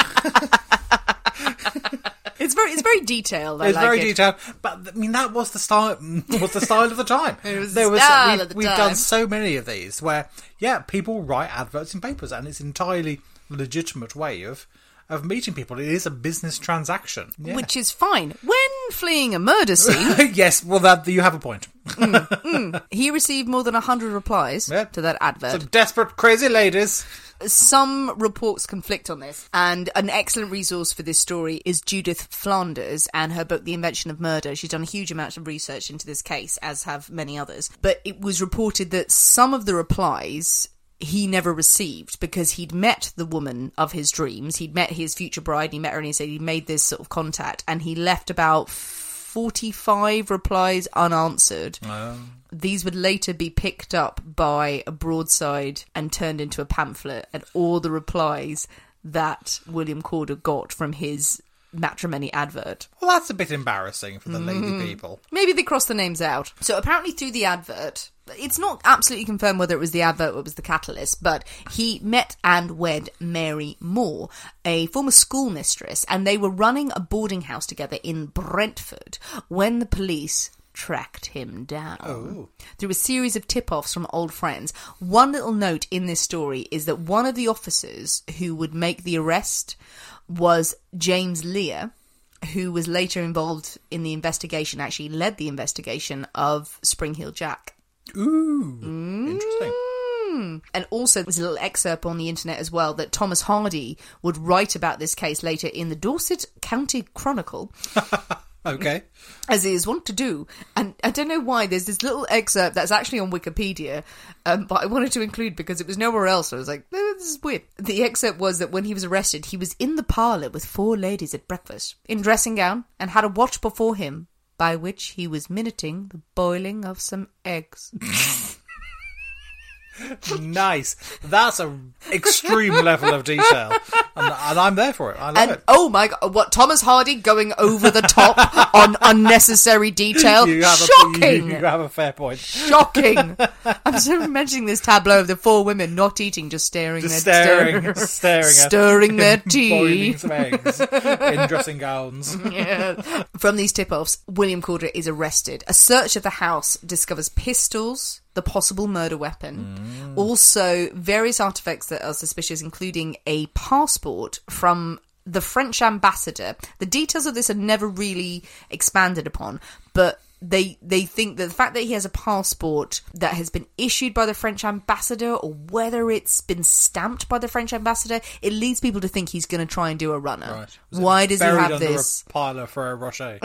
it's very, it's very detailed. I it's like very it. detailed, but I mean that was the style. Was the style of the time. It was there the was. style We've, of the we've time. done so many of these where, yeah, people write adverts in papers, and it's an entirely legitimate way of of meeting people. It is a business transaction, yeah. Which is fine when fleeing a murder scene. Yes, well, that you have a point. mm, mm. He received more than a hundred replies Yep. to that advert. Some desperate, crazy ladies. Some reports conflict on this, and an excellent resource for this story is Judith Flanders and her book The Invention of Murder. She's done a huge amount of research into this case, as have many others. But it was reported that some of the replies he never received because he'd met the woman of his dreams. He'd met his future bride, he met her and he said he made this sort of contact, and he left about forty-five replies unanswered. Oh. These would later be picked up by a broadside and turned into a pamphlet, and all the replies that William Corder got from his matrimony advert. Well, that's a bit embarrassing for the lady Mm. people. Maybe they crossed the names out. So apparently through the advert, it's not absolutely confirmed whether it was the advert or it was the catalyst, but he met and wed Mary Moore, a former schoolmistress, and they were running a boarding house together in Brentford when the police tracked him down. Oh. Through a series of tip-offs from old friends. One little note in this story is that one of the officers who would make the arrest was James Lear, who was later involved in the investigation, actually led the investigation of Spring Heel Jack. Ooh, Mm. interesting. And also there's a little excerpt on the internet as well that Thomas Hardy would write about this case later in the Dorset County Chronicle. Okay. As he is wont to do. And I don't know why, there's this little excerpt that's actually on Wikipedia, um, but I wanted to include because it was nowhere else. I was like, oh, this is weird. The excerpt was that when he was arrested, he was in the parlour with four ladies at breakfast, in dressing gown, and had a watch before him, by which he was minuting the boiling of some eggs. Nice. That's an extreme level of detail. And, and I'm there for it. I love And it. oh my god, what, Thomas Hardy going over the top on unnecessary detail? You have Shocking! A, you, you have a fair point. Shocking! I'm so imagining this tableau of the four women not eating, just staring Just their staring, stir- staring at stirring their tea. boiling some eggs in dressing gowns. Yeah. From these tip-offs, William Corder is arrested. A search of the house discovers pistols, the possible murder weapon, Mm. also various artifacts that are suspicious, including a passport from the French ambassador. The details of this are never really expanded upon, but they they think that the fact that he has a passport that has been issued by the French ambassador, or whether it's been stamped by the French ambassador, it leads people to think he's going to try and do a runner. Right. Was Why it does he buried have under this? A pile of Ferrero Rocher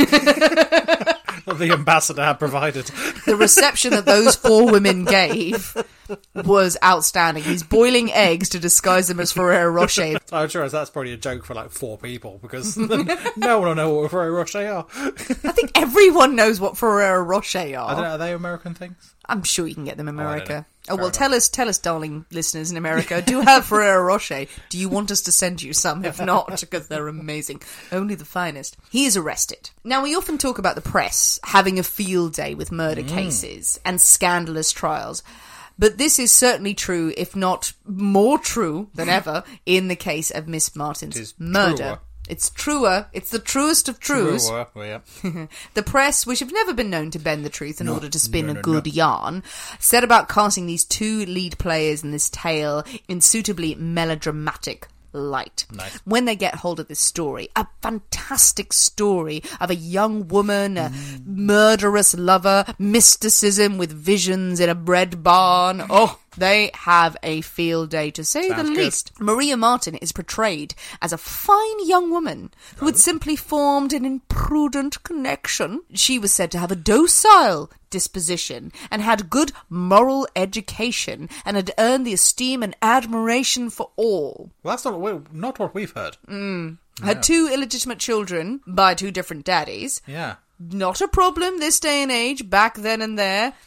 that the ambassador had provided. The reception that those four women gave was outstanding. He's boiling eggs to disguise them as Ferrero Rocher. I'm sure that's probably a joke for like four people because no one will know what Ferrero Rocher are. I think everyone knows what Ferrero Rocher I don't are. know, are they American things? I'm sure you can get them in Oh, I don't America. know. Oh, Fair well, enough. tell us, tell us, darling listeners in America, do you have Ferrero Rocher? Do you want us to send you some? If not, because they're amazing. Only the finest. He is arrested. Now, we often talk about the press having a field day with murder Mm. cases and scandalous trials. But this is certainly true, if not more true than ever, in the case of Miss It Martin's is murder. truer. It's truer. It's the truest of truths. Truer, well, yeah. The press, which have never been known to bend the truth in order to spin no, a no, good no. yarn, set about casting these two lead players in this tale in suitably melodramatic light. Nice. When they get hold of this story, a fantastic story of a young woman, a murderous lover, mysticism with visions in a bread barn. Oh, they have a field day, to say Sounds the good. least. Maria Martin is portrayed as a fine young woman who had simply formed an imprudent connection. She was said to have a docile disposition and had good moral education and had earned the esteem and admiration for all. Well, that's not, what- not what we've heard. Had two illegitimate children by two different daddies. Yeah. Not a problem this day and age, back then and there. Mm,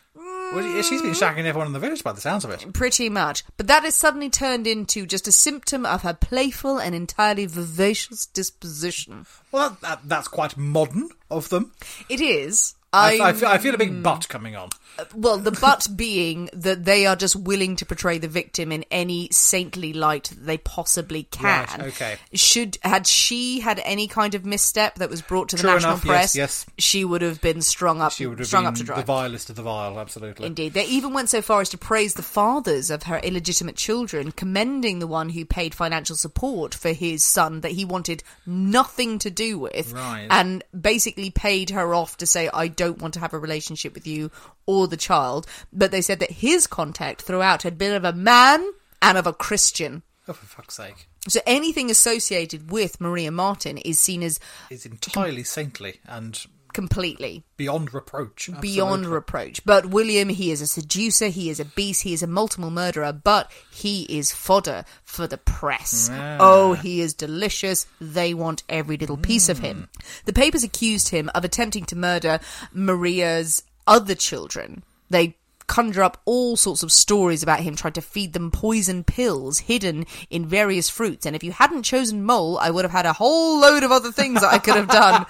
Well, she's been shacking everyone in the village by the sounds of it. Pretty much. But that has suddenly turned into just a symptom of her playful and entirely vivacious disposition. Well, that, that, that's quite modern of them. It is. I, I, feel, I feel a big but coming on. Well, the but being that they are just willing to portray the victim in any saintly light that they possibly can. Right, okay. Should had she had any kind of misstep that was brought to the True national enough, press, yes, yes. she would have been strung up, She would have strung been up to dry. the vilest of the vile, absolutely. Indeed. They even went so far as to praise the fathers of her illegitimate children, commending the one who paid financial support for his son that he wanted nothing to do with, Right. and basically paid her off to say, I don't want to have a relationship with you or the child. But they said that his contact throughout had been of a man and of a Christian. Oh, for fuck's sake. So anything associated with Maria Martin is seen as It's entirely saintly and completely beyond reproach. beyond absolutely. reproach. But William, he is a seducer, he is a beast, he is a multiple murderer, but he is fodder for the press. Ah. Oh, he is delicious. They want every little piece of him. The papers accused him of attempting to murder Maria's other children. They conjure up all sorts of stories about him trying to feed them poison pills hidden in various fruits. And if you hadn't chosen mole, I would have had a whole load of other things that I could have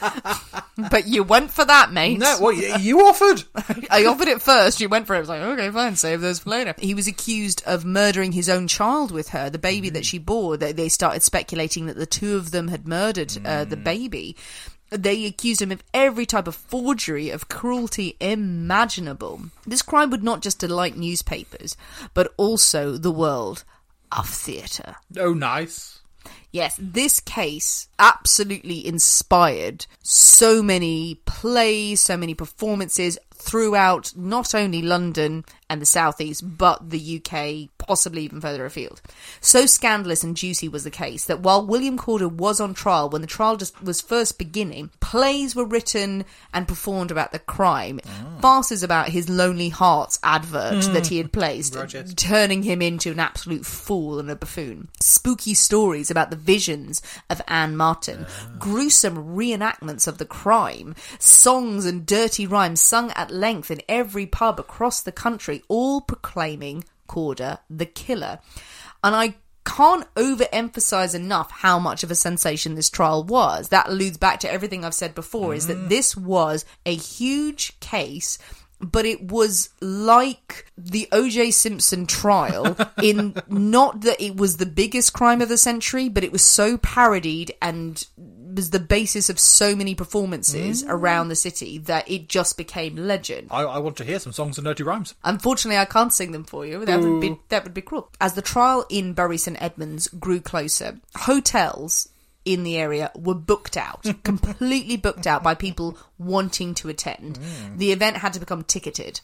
done. But you went for that, mate. No, what, you offered? I offered it first. You went for it. I was like, okay, fine, save those for later. He was accused of murdering his own child with her, the baby that she bore. They, they started speculating that the two of them had murdered uh, the baby. They accused him of every type of forgery, of cruelty imaginable. This crime would not just delight newspapers, but also the world of theatre. Oh, nice. Yes, this case absolutely inspired so many plays, so many performances throughout not only London and the South East, but the U K, possibly even further afield. So scandalous and juicy was the case that while William Corder was on trial, when the trial just was first beginning, plays were written and performed about the crime, oh. farces about his Lonely Hearts advert mm. that he had placed, Roger. turning him into an absolute fool and a buffoon. Spooky stories about the visions of Anne Martin, oh. gruesome reenactments of the crime, songs and dirty rhymes sung at length in every pub across the country, all proclaiming Corder the killer. And I can't overemphasize enough how much of a sensation this trial was. That alludes back to everything I've said before, mm. is that this was a huge case, but it was like the O J Simpson trial in not that it was the biggest crime of the century, but it was so parodied and was the basis of so many performances mm. around the city that it just became legend. I, I want to hear some songs and dirty rhymes. Unfortunately, I can't sing them for you. That would be that would be cruel. As the trial in Bury St Edmunds grew closer, hotels in the area were booked out, completely booked out by people wanting to attend. Mm. The event had to become ticketed.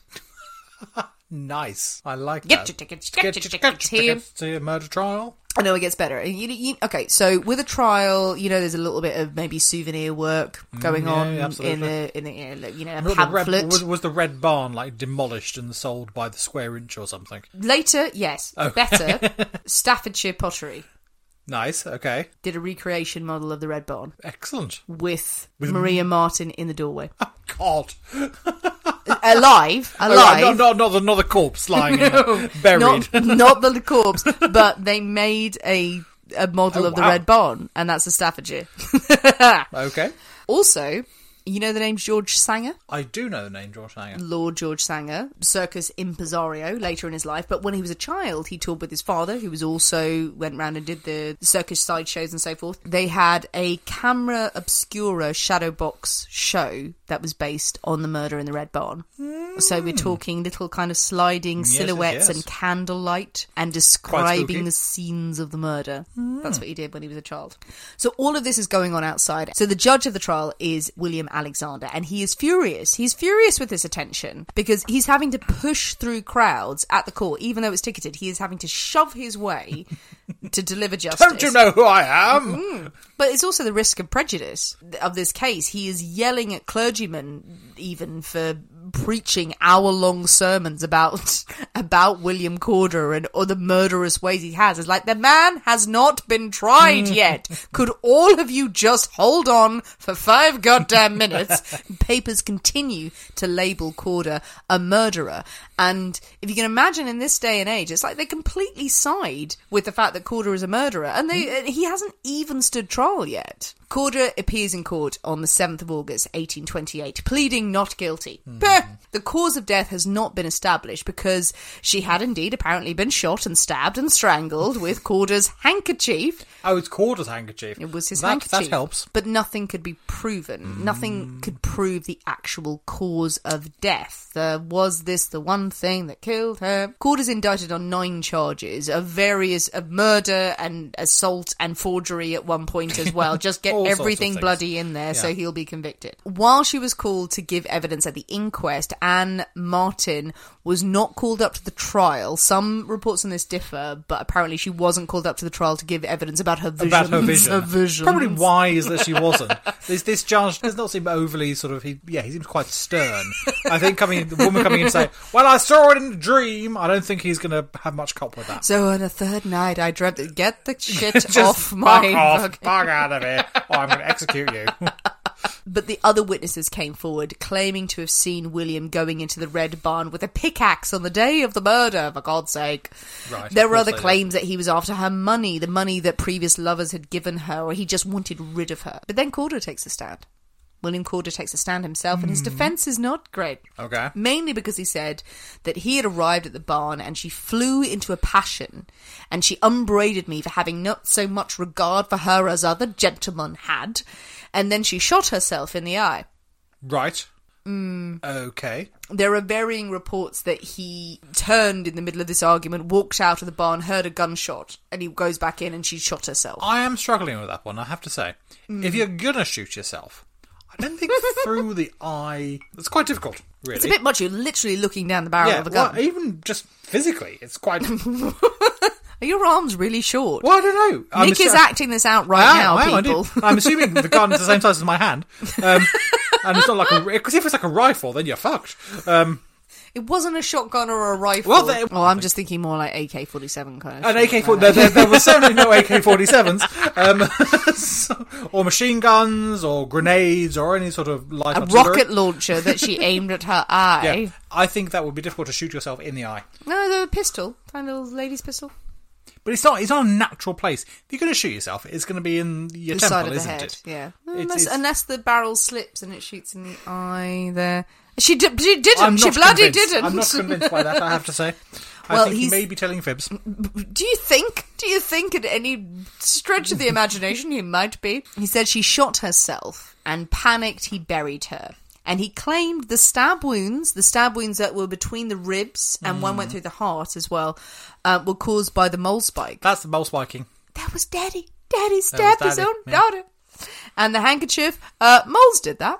Nice. I like get that. Your tickets, get, get your tickets, get your here. tickets to a murder trial. I know it gets better. You, you, okay, so with a trial, you know, there's a little bit of maybe souvenir work going mm, yeah, on absolutely. in the in the you know a the pamphlet. red, was, was the Red Barn like demolished and sold by the square inch or something? Later, yes, oh. better. Staffordshire Pottery. Nice. Okay. Did a recreation model of the Red Barn. Excellent. With, with Maria m- Martin in the doorway. Oh, God. Alive, alive. Oh, no, no, not another corpse lying no, in, buried. Not, not the corpse, but they made a a model oh, of the wow. Red Barn, and that's a Staffordshire. Okay. Also, you know the name George Sanger? I do know the name George Sanger. Lord George Sanger, circus impresario later in his life. But when he was a child, he toured with his father, who was also went round and did the circus sideshows and so forth. They had a camera obscura shadow box show that was based on the murder in the Red Barn. Mm. So we're talking little kind of sliding yes, silhouettes yes. and candlelight and describing the scenes of the murder. Mm. That's what he did when he was a child. So all of this is going on outside. So the judge of the trial is William Alexander, and he is furious. He's furious with this attention because he's having to push through crowds at the court, even though it's ticketed. He is having to shove his way to deliver justice. Don't you know who I am? Mm. But it's also the risk of prejudice of this case. He is yelling at clergymen even for preaching hour-long sermons about about William Corder and other murderous ways he has. It's like, the man has not been tried yet. Could all of you just hold on for five goddamn minutes? Papers continue to label Corder a murderer. And if you can imagine in this day and age, it's like they completely side with the fact that Corder is a murderer. And they, he hasn't even stood trial yet. Corder appears in court on the seventh of August, eighteen twenty-eight, pleading not guilty. Mm. The cause of death has not been established because she had indeed apparently been shot and stabbed and strangled with Corder's handkerchief. Oh, it's Corder's handkerchief. It was his that, handkerchief. That helps. But nothing could be proven. Mm. Nothing could prove the actual cause of death. Uh, was this the one thing that killed her? Corder's indicted on nine charges of various, of murder and assault and forgery at one point as well. Just get everything bloody in there, yeah. So he'll be convicted. While she was called to give evidence at the inquest, Anne Martin was not called up to the trial. Some reports on this differ, but apparently she wasn't called up to the trial to give evidence about her visions. About her vision. Her visions. Probably wise that she wasn't. this this judge does not seem overly sort of, he, yeah, he seems quite stern. I think coming, the woman coming in and saying, well, I saw it in a dream, I don't think he's going to have much cop with that. So on a third night, I dreamt it. Get the shit Just off my... Fuck off, fuck out of here, or I'm going to execute you. But the other witnesses came forward, claiming to have seen William going into the Red Barn with a pickaxe on the day of the murder, for God's sake. Right, there were other claims that he was after her money, the money that previous lovers had given her, or he just wanted rid of her. But then Corder takes a stand. William Corder takes a stand himself, and his defence is not great. Okay. Mainly because he said that he had arrived at the barn and she flew into a passion, and she upbraided me for having not so much regard for her as other gentlemen had, and then she shot herself in the eye. Right. Mm. Okay. There are varying reports that he turned in the middle of this argument, walked out of the barn, heard a gunshot, and he goes back in and she shot herself. I am struggling with that one, I have to say. Mm. If you're gonna shoot yourself, I don't think through the eye... It's quite difficult, really. It's a bit much. You're literally looking down the barrel yeah, of a gun. Well, even just physically, it's quite... Are your arms really short? Well, I don't know. I'm Nick assu- is acting this out right I am, now, I am, people. I'm assuming the gun's the same size as my hand. Um, and it's not like a... Because if it's like a rifle, then you're fucked. Um... It wasn't a shotgun or a rifle. Well, they, oh, I'm just thinking more like A K forty-seven kind of An A K forty-seven. There, there, there was certainly no A K forty-sevens. Um, so, or machine guns, or grenades, or any sort of light A artillery. rocket launcher that she aimed at her eye. Yeah, I think that would be difficult to shoot yourself in the eye. No, the pistol. Tiny little lady's pistol. But it's not. It's not a natural place. If you're going to shoot yourself, it's going to be in your the temple, side of the isn't head. it? Yeah. It's, unless, it's... unless the barrel slips and it shoots in the eye there. She, di- she didn't. I'm She not bloody convinced. didn't. I'm not convinced by that, I have to say. I well, think he's... he may be telling fibs. Do you think? Do you think at any stretch of the imagination he might be? He said she shot herself and panicked he buried her. And he claimed the stab wounds, the stab wounds that were between the ribs and mm. one went through the heart as well, uh, were caused by the mole spike. That's the mole spiking. That was Daddy. Daddy stabbed Daddy. his own yeah. daughter. And the handkerchief, uh, moles did that.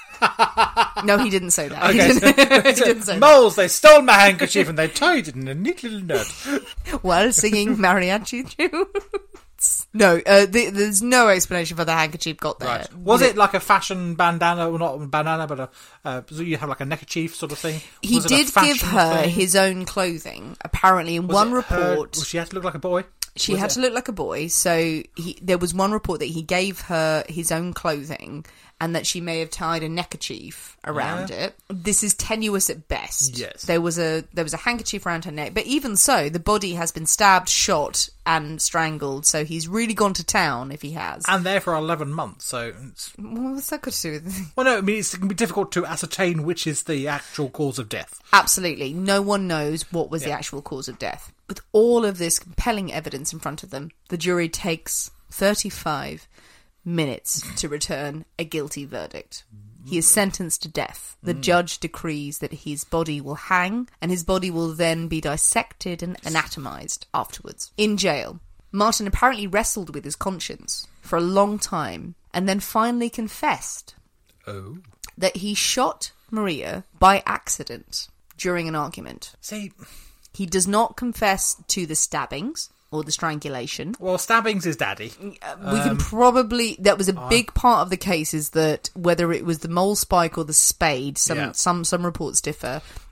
No, he didn't say that. Okay, he didn't, so, he didn't say moles, that. They stole my handkerchief and they tied it in a neat little knot. While singing mariachi tunes. No, uh, the, there's no explanation for the handkerchief got there. Right. Was it like a fashion bandana, or not a bandana, but a, uh, so you have like a neckerchief sort of thing? He was did give her thing? his own clothing. Apparently, in was one report, her, report, well, she had to look like a boy. She was had it? to look like a boy. So he, there was one report that he gave her his own clothing, and that she may have tied a neckerchief around yeah. it. This is tenuous at best. Yes. There was a there was a handkerchief around her neck, but even so, the body has been stabbed, shot, and strangled. So he's really gone to town if he has. And there for eleven months. So, it's... Well, what's that got to do with it? Well, no, I mean it's going to be difficult to ascertain which is the actual cause of death. Absolutely, no one knows what was yeah. the actual cause of death. With all of this compelling evidence in front of them, the jury takes thirty-five minutes to return a guilty verdict. He is sentenced to death. The mm. judge decrees that his body will hang, and his body will then be dissected and anatomized afterwards. In jail, Martin apparently wrestled with his conscience for a long time, and then finally confessed oh. that he shot Maria by accident during an argument. See, he does not confess to the stabbings or the strangulation. Well, stabbings is daddy. Uh, we um, can probably... That was a uh, big part of the case, is that whether it was the mole spike or the spade, some, yeah. some, some reports differ,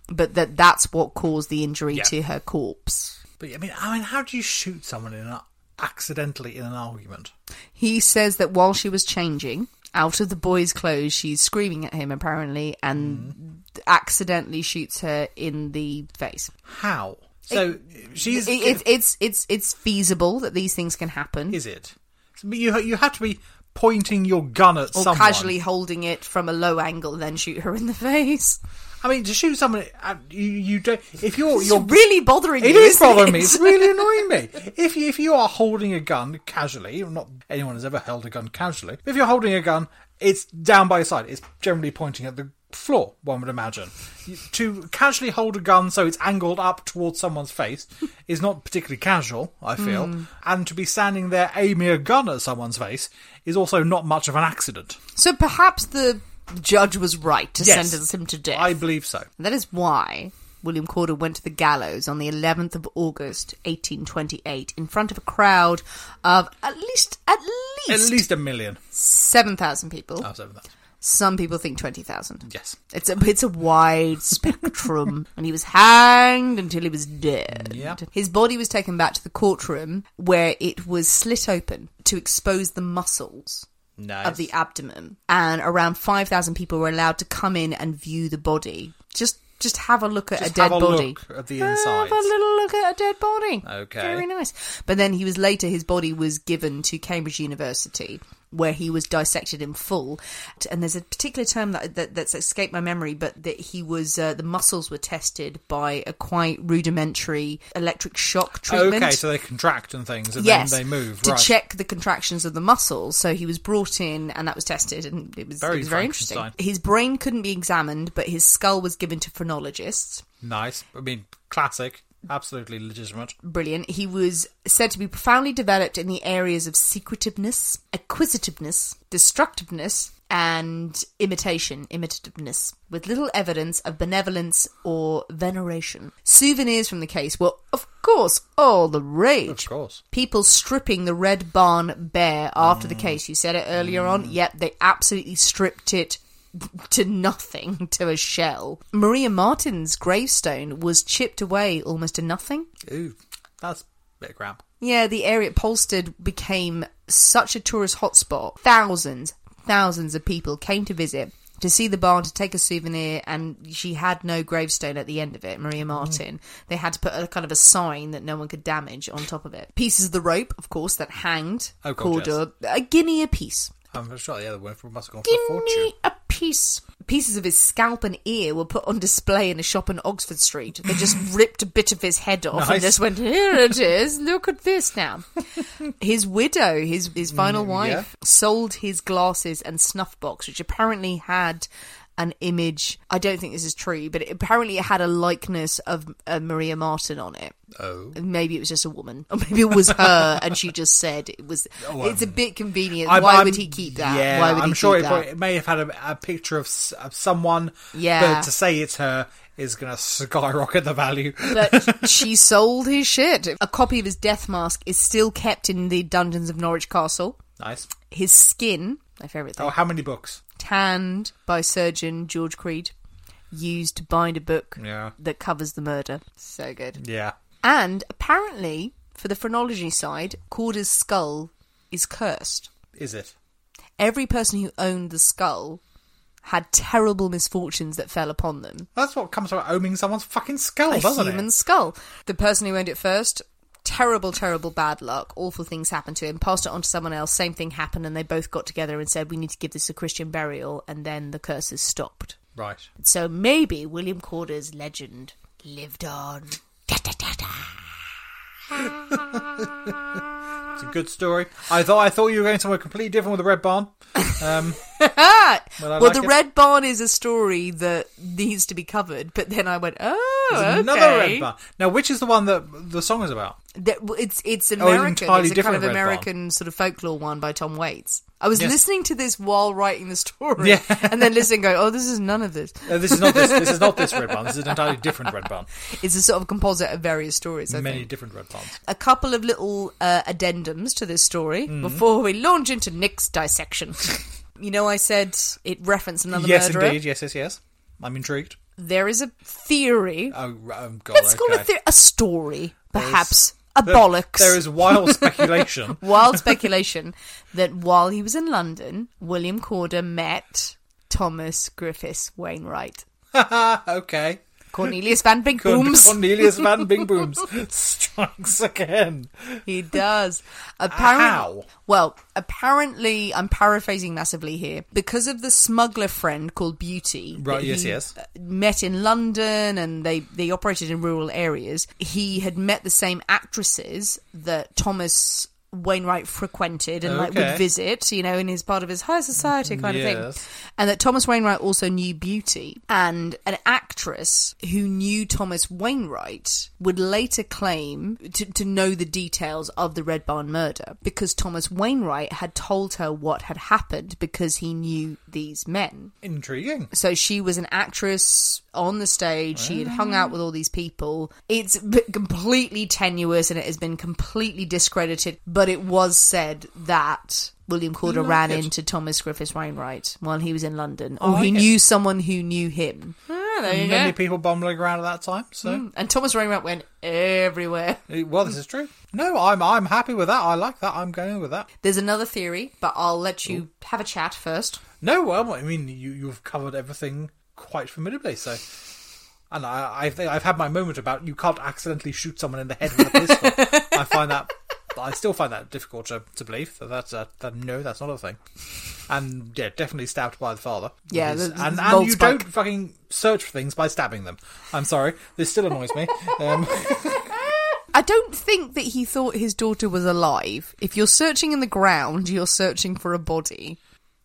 but that that's what caused the injury Yeah. to her corpse. But I mean, I mean, how do you shoot someone in a, accidentally in an argument? He says that while she was changing out of the boy's clothes, she's screaming at him apparently, and mm. accidentally shoots her in the face. How? So it, she's it, it, it's it's it's feasible that these things can happen. Is it? But you you have to be pointing your gun at or someone, casually holding it from a low angle, and then shoot her in the face. I mean, to shoot someone, uh, you you don't. If you're It's you're really bothering it you. is isn't bothering it? me. It's really annoying me. If you, if you are holding a gun casually, not anyone has ever held a gun casually. If you're holding a gun, it's down by your side. It's generally pointing at the floor. One would imagine. You, to casually hold a gun so it's angled up towards someone's face is not particularly casual, I feel. Mm. And to be standing there aiming a gun at someone's face is also not much of an accident. So perhaps the judge was right to Yes, sentence him to death. I believe so. And that is why William Corder went to the gallows on the eleventh of August, eighteen twenty-eight, in front of a crowd of at least at least At least a million. seven thousand people. Oh, seven thousand. Some people think twenty thousand. Yes. It's a it's a wide spectrum. And he was hanged until he was dead. Yep. His body was taken back to the courtroom, where it was slit open to expose the muscles Nice. of the abdomen, and around five thousand people were allowed to come in and view the body. Just just have a look at Just a dead have a body. look at the Have insides. a little look at a dead body. Okay. Very nice. But then he was later, his body was given to Cambridge University, where he was dissected in full. And there's a particular term that, that that's escaped my memory, but that he was, uh, the muscles were tested by a quite rudimentary electric shock treatment. Okay, so they contract and things, and Yes, then they move. to right. check the contractions of the muscles. So he was brought in, and that was tested, and it was Very it was very interesting. Frankenstein. His brain couldn't be examined, but his skull was given to phrenologists. Nice. I mean, classic. Absolutely legitimate. Brilliant. He was said to be profoundly developed in the areas of secretiveness, acquisitiveness, destructiveness, and imitation, imitativeness, with little evidence of benevolence or veneration. Souvenirs from the case were, of course, all the rage. Of course. People stripping the Red Barn bare after the case. You said it earlier Mm. on. Yep, they absolutely stripped it to nothing, to a shell. Maria Martin's gravestone was chipped away almost to nothing. Ooh, that's a bit crap. Yeah, the area at Polstead became such a tourist hotspot. Thousands, thousands of people came to visit, to see the barn, to take a souvenir, and she had no gravestone at the end of it, Maria Martin. Mm. They had to put a kind of a sign that no one could damage on top of it. Pieces of the rope, of course, that hanged Oh, God, Corder, a guinea a piece. I'm sure the other one must have gone for a fortune. Gimme a piece. Pieces of his scalp and ear were put on display in a shop in Oxford Street. They just ripped a bit of his head off Nice. and just went, here it is, look at this now. His widow, his, his final Mm, wife, yeah. sold his glasses and snuff box, which apparently had an image. I don't think this is true, but it, apparently it had a likeness of uh, Maria Martin on it. Oh. Maybe it was just a woman, or maybe it was her, and she just said it was. Oh, it's a bit convenient. I'm- Why I'm- would he keep that? Yeah, Why would I'm he sure keep it, that? probably- it may have had a, a picture of, s- of someone, Yeah. but to say it's her is going to skyrocket the value. But she sold his shit. A copy of his death mask is still kept in the dungeons of Norwich Castle. Nice. His skin, my favourite thing, Oh, how many books? tanned by surgeon George Creed, used to bind a book Yeah. that covers the murder. So good. Yeah. And apparently, for the phrenology side, Corder's skull is cursed. Is it? Every person who owned the skull had terrible misfortunes that fell upon them. That's what comes from owning someone's fucking skull, A doesn't human it? skull. The person who owned it first, terrible, terrible bad luck. Awful things happened to him. Passed it on to someone else. Same thing happened, and they both got together and said, we need to give this a Christian burial, and then the curses stopped. Right. So maybe William Corder's legend lived on. Da, da, da, da. It's a good story. I thought I thought you were going somewhere completely different with the Red Barn. Um, well, I well like the it. Red Barn is a story that needs to be covered, but then I went, oh, there's okay. another Red Barn. Now, which is the one that the song is about? That, it's it's Oh, an American. entirely It's a kind different of Red Barn. American sort of folklore one by Tom Waits. I was Yes. listening to this while writing the story, Yeah. and then listening, going, "Oh, this is none of this." Uh, this is not this. This is not this Red Barn. This is an entirely different Red Barn. It's a sort of composite of various stories. I Many think. different Red Barns. A couple of little uh, addendums to this story Mm. before we launch into Nick's dissection. You know, I said it referenced another Yes, murderer. indeed. Yes, yes, yes. I'm intrigued. there is a theory. Oh, oh God, Let's okay. call it a, the- a story, perhaps. There's, a there, bollocks. There is wild speculation. Wild speculation that while he was in London, William Corder met Thomas Griffiths Wainwright. Okay. Cornelius Van Big Booms. Cornelius Van Big Booms strikes again. He does. Apparently, How? Well, apparently, I'm paraphrasing massively here. Because of the smuggler friend called Beauty, Right, that yes, he yes. met in London, and they, they operated in rural areas. He had met the same actresses that Thomas Wainwright frequented and like Okay. would visit, you know, in his part of his high society kind of Yes. thing. And that Thomas Wainwright also knew Beauty. And an actress who knew Thomas Wainwright would later claim to, to know the details of the Red Barn murder because Thomas Wainwright had told her what had happened because he knew these men. Intriguing. So she was an actress on the stage. She had hung out with all these people. It's b- completely tenuous and it has been completely discredited. But it was said that William Corder like ran it. into Thomas Griffiths Wainwright while he was in London. I Or he like it. knew someone who knew him. Ah, there you Many go. people bumbling around at that time, so... Mm. And Thomas Wainwright went everywhere. Well, this is true. No, I'm I'm happy with that. I like that. I'm going with that. There's another theory, but I'll let you have a chat first. No, well, I mean, you, you've covered everything quite formidably, so... And I, I think I've had my moment about you can't accidentally shoot someone in the head with a pistol. I find that... I still find that difficult to, to believe. That that's uh, that, no, that's not a thing. And yeah, definitely stabbed by the father. Yeah, His- the- and the and mold you spike. don't fucking search for things by stabbing them. I'm sorry, this still annoys me. Um, I don't think that he thought his daughter was alive. If you're searching in the ground, you're searching for a body.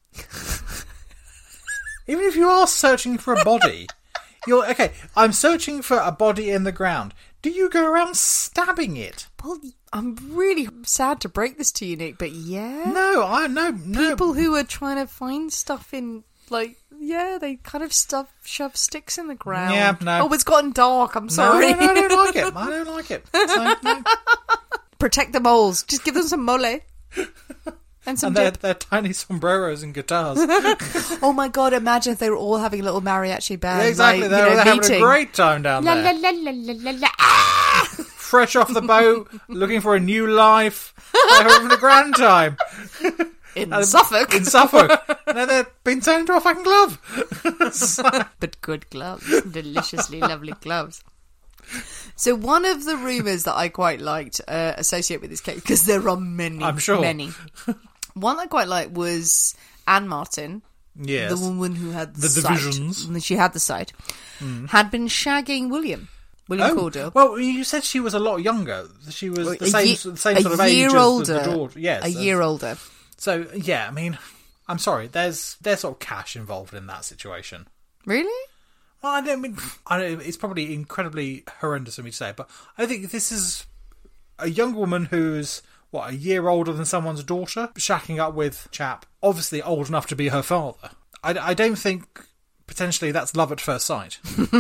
even if you are searching for a body, you're okay. I'm searching for a body in the ground. Do you go around stabbing it? Well, I'm really sad to break this to you, Nick, but yeah. No, I no no. People who are trying to find stuff in, like, yeah, they kind of stuff, shove sticks in the ground. Yeah, no. Oh, it's gotten dark, I'm No, sorry. no, no, I don't like it. I don't like it. So, no. Protect the moles. Just give them some mole. And some And their, dip. their tiny sombreros and guitars. Oh my god, imagine if they were all having a little mariachi band. Yeah, exactly. Like, they're you know, they're having meeting. a great time down La, there. la, la, la, la, la, la. Ah! Fresh off the boat, looking for a new life. They're having a grand time. In Um, Suffolk. In Suffolk. Now they've been turned into a fucking glove. So- But good gloves. Deliciously lovely gloves. So one of the rumours that I quite liked uh, associate with this case, because there are many, I'm sure. many. One I quite liked was Anne Martin, yes. the woman who had the, The sight. divisions. She had the sight. Had been shagging William. William Oh, Corder. well, you said she was a lot younger. She was the A same, ye- the same a sort of age year as the- older. the daughter. Yes, a and- year older. So yeah, I mean, I'm sorry. There's there's sort of cash involved in that situation. Really? Well, I don't mean. I don't, it's probably incredibly horrendous of me to say, but I think this is a young woman who's what a year older than someone's daughter, shacking up with a chap obviously old enough to be her father. I, I don't think potentially that's love at first sight.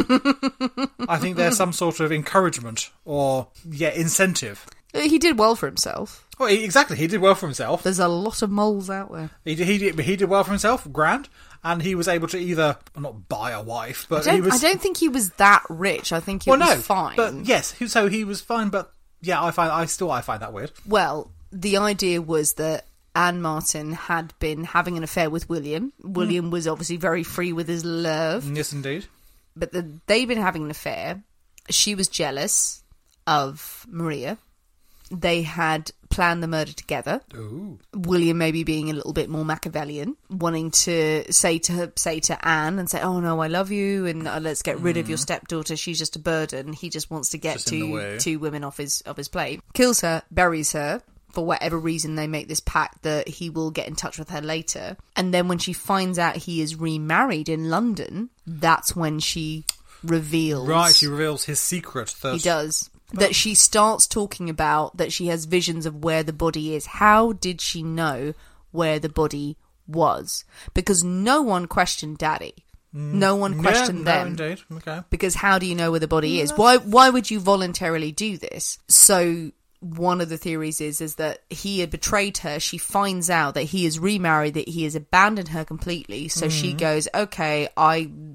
I think there's some sort of encouragement or yeah incentive. Uh, He did well for himself. Well, he, exactly. He did well for himself. There's a lot of moles out there. He did, he did he did well for himself, grand, and he was able to either well, not buy a wife, but I he don't, was. I don't think he was that rich. I think he well, was no, fine. but yes, he- so he was fine. But yeah, I find I still I find that weird. Well, the idea was that Anne Martin had been having an affair with William. William was obviously very free with his love, Yes, indeed. but the, they'd been having an affair. She was jealous of Maria. They had planned the murder together. Ooh. William maybe being a little bit more Machiavellian, wanting to say to her, say to Anne and say, "Oh no, I love you, and uh, let's get rid of your stepdaughter. She's just a burden. He just wants to get Just in the two way. two women off his off his plate." Kills her, buries her. For whatever reason, they make this pact that he will get in touch with her later. And then when she finds out he is remarried in London, that's when she reveals. Right, she reveals his secret. That He does. That she starts talking about that she has visions of where the body is. How did she know where the body was? Because no one questioned Daddy. No one questioned yeah, no, them. indeed. Okay. Because how do you know where the body is? Why why would you voluntarily do this? So one of the theories is is that he had betrayed her. She finds out that he is remarried, that he has abandoned her completely. So she goes, okay, I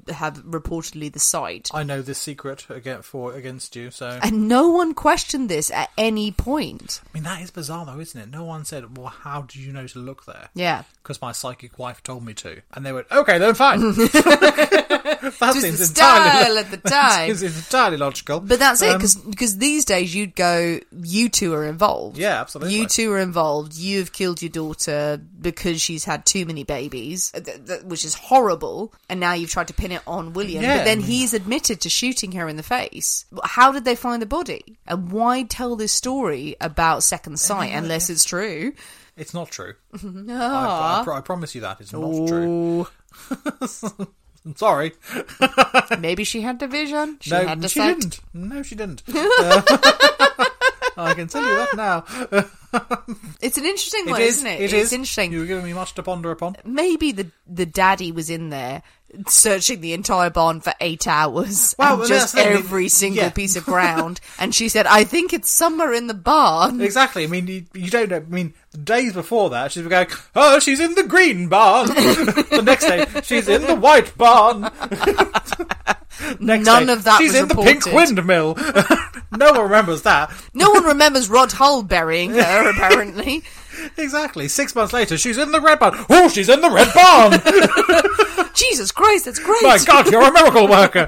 have reportedly the site. I know this secret against, for, against you, so... And no one questioned this at any point. I mean, that is bizarre, though, isn't it? No one said, well, how did you know to look there? Yeah. Because my psychic wife told me to. And they went, okay, then fine. That Just seems the style at the time. That seems entirely logical. But that's it, Um, because these days you'd go, you two are involved. Yeah, absolutely. You two are involved. You've killed your daughter because she's had too many babies, th- th- which is horrible. And now you've tried to pin it on William. Yeah, but then I mean- he's admitted to shooting her in the face. How did they find the body? And why tell this story about second sight unless it's true? It's not true. No. I, I, I promise you that. It's not true. Oh. I'm sorry. Maybe she had the vision. She no, had the she sight. didn't. No, she didn't. Uh, I can tell you that now. It's an interesting It one, is, isn't it? It it's is. interesting. You're giving me much to ponder upon. Maybe the the daddy was in there searching the entire barn for eight hours Well, and well, just that's the thing. every single Yeah. piece of ground. And she said, I think it's somewhere in the barn. Exactly. I mean, you, you don't know. I mean, the days before that, she's going, oh, she's in the green barn. The next day, she's in the white barn. Next None day, of that she's was in the reported. pink windmill. No one remembers that. No one remembers Rod Hull burying her, apparently. Exactly. Six months later, she's in the red barn. Oh, she's in the red barn. Jesus Christ, that's great. My God, you're a miracle worker.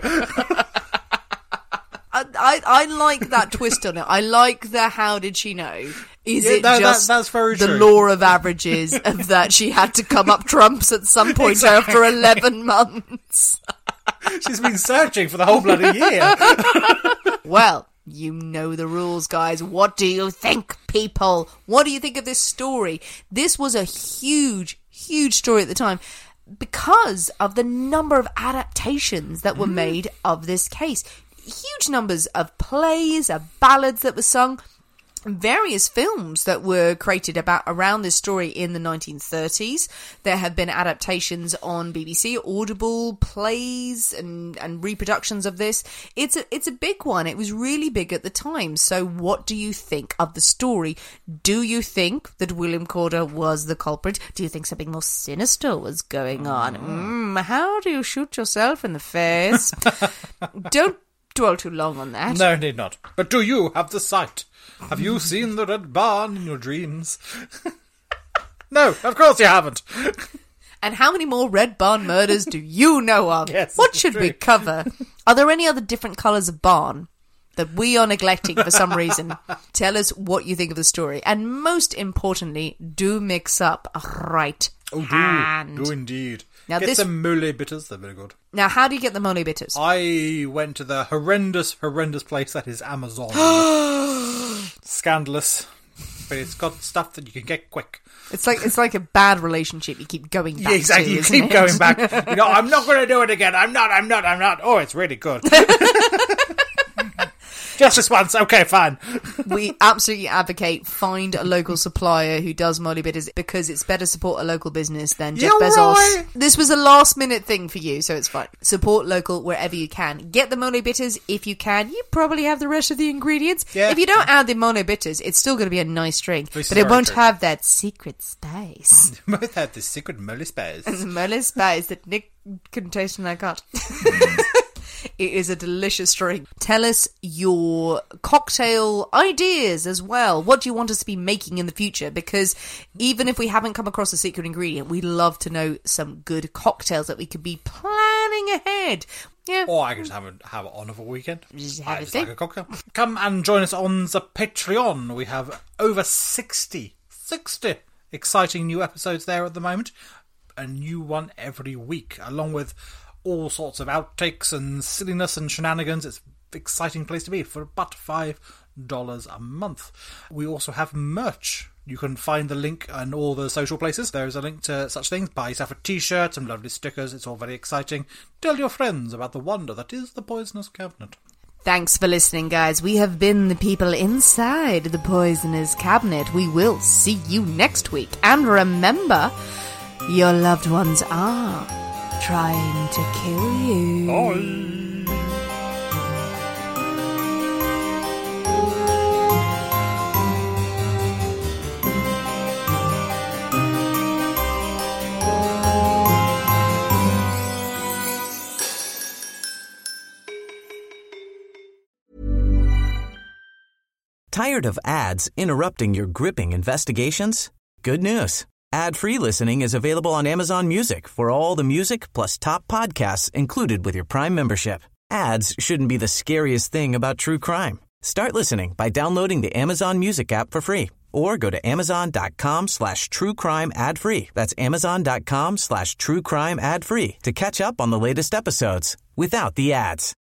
I, I, I like that twist on it. I like the how did she know? Is Yeah, it that- that- just that's very the true. law of averages of that she had to come up trumps at some point Exactly. after eleven months? She's been searching for the whole bloody year. Well, you know the rules, guys. What do you think, people? What do you think of this story? This was a huge, huge story at the time because of the number of adaptations that were made of this case. Huge numbers of plays, of ballads that were sung, various films that were created about around this story in the nineteen thirties. There have been adaptations on B B C, Audible, plays and, and reproductions of this. It's a, it's a big one. It was really big at the time. So what do you think of the story? Do you think that William Corder was the culprit? Do you think something more sinister was going on? Mm, how do you shoot yourself in the face? Don't dwell too long on that. No, need not. But do you have the sight? Have you seen the red barn in your dreams? No, of course you haven't. And how many more Red Barn murders do you know of? Yes, what this is should we true. cover? Are there any other different colours of barn that we are neglecting for some reason? Tell us what you think of the story. And most importantly, do mix up a right Oh, hand. do. Do indeed. Now Get this- some mole bitters, they're very good. Now, how do you get the mole bitters? I went to the horrendous, horrendous place that is Amazon. Scandalous. But it's got stuff that you can get quick. It's like it's like a bad relationship you keep going back Yeah, exactly. to, You isn't keep it? going back. You know, I'm not going to do it again. I'm not, I'm not, I'm not. Oh, it's really good. Just this once. Okay, fine. We absolutely advocate find a local supplier who does mole bitters because it's better support a local business than Jeff You're Bezos. right. This was a last minute thing for you, so it's fine. Support local wherever you can. Get the mole bitters if you can. You probably have the rest of the ingredients. Yeah. If you don't add the mole bitters, it's still going to be a nice drink, This is but it very won't true. have that secret spice. Both have the secret mole spice. The mole spice that Nick couldn't taste when I got. It is a delicious drink. Tell us your cocktail ideas as well. What do you want us to be making in the future? Because even if we haven't come across a secret ingredient, we'd love to know some good cocktails that we could be planning ahead. Yeah. Or I can just have, a, have it on of a weekend. Just have I a just thing. like a cocktail. Come and join us on the Patreon. We have over sixty, sixty exciting new episodes there at the moment. A new one every week, along with all sorts of outtakes and silliness and shenanigans. It's an exciting place to be for about five dollars a month. We also have merch. You can find the link in all the social places. There is a link to such things. Buy yourself a t-shirt, some lovely stickers. It's all very exciting. Tell your friends about the wonder that is the Poisonous Cabinet. Thanks for listening, guys. We have been the people inside the Poisoner's Cabinet. We will see you next week. And remember, your loved ones are trying to kill you. Bye. Tired of ads interrupting your gripping investigations? Good news. Ad-free listening is available on Amazon Music for all the music plus top podcasts included with your Prime membership. Ads shouldn't be the scariest thing about true crime. Start listening by downloading the Amazon Music app for free or go to amazon.com slash true crime ad free. That's amazon.com slash true crime ad free to catch up on the latest episodes without the ads.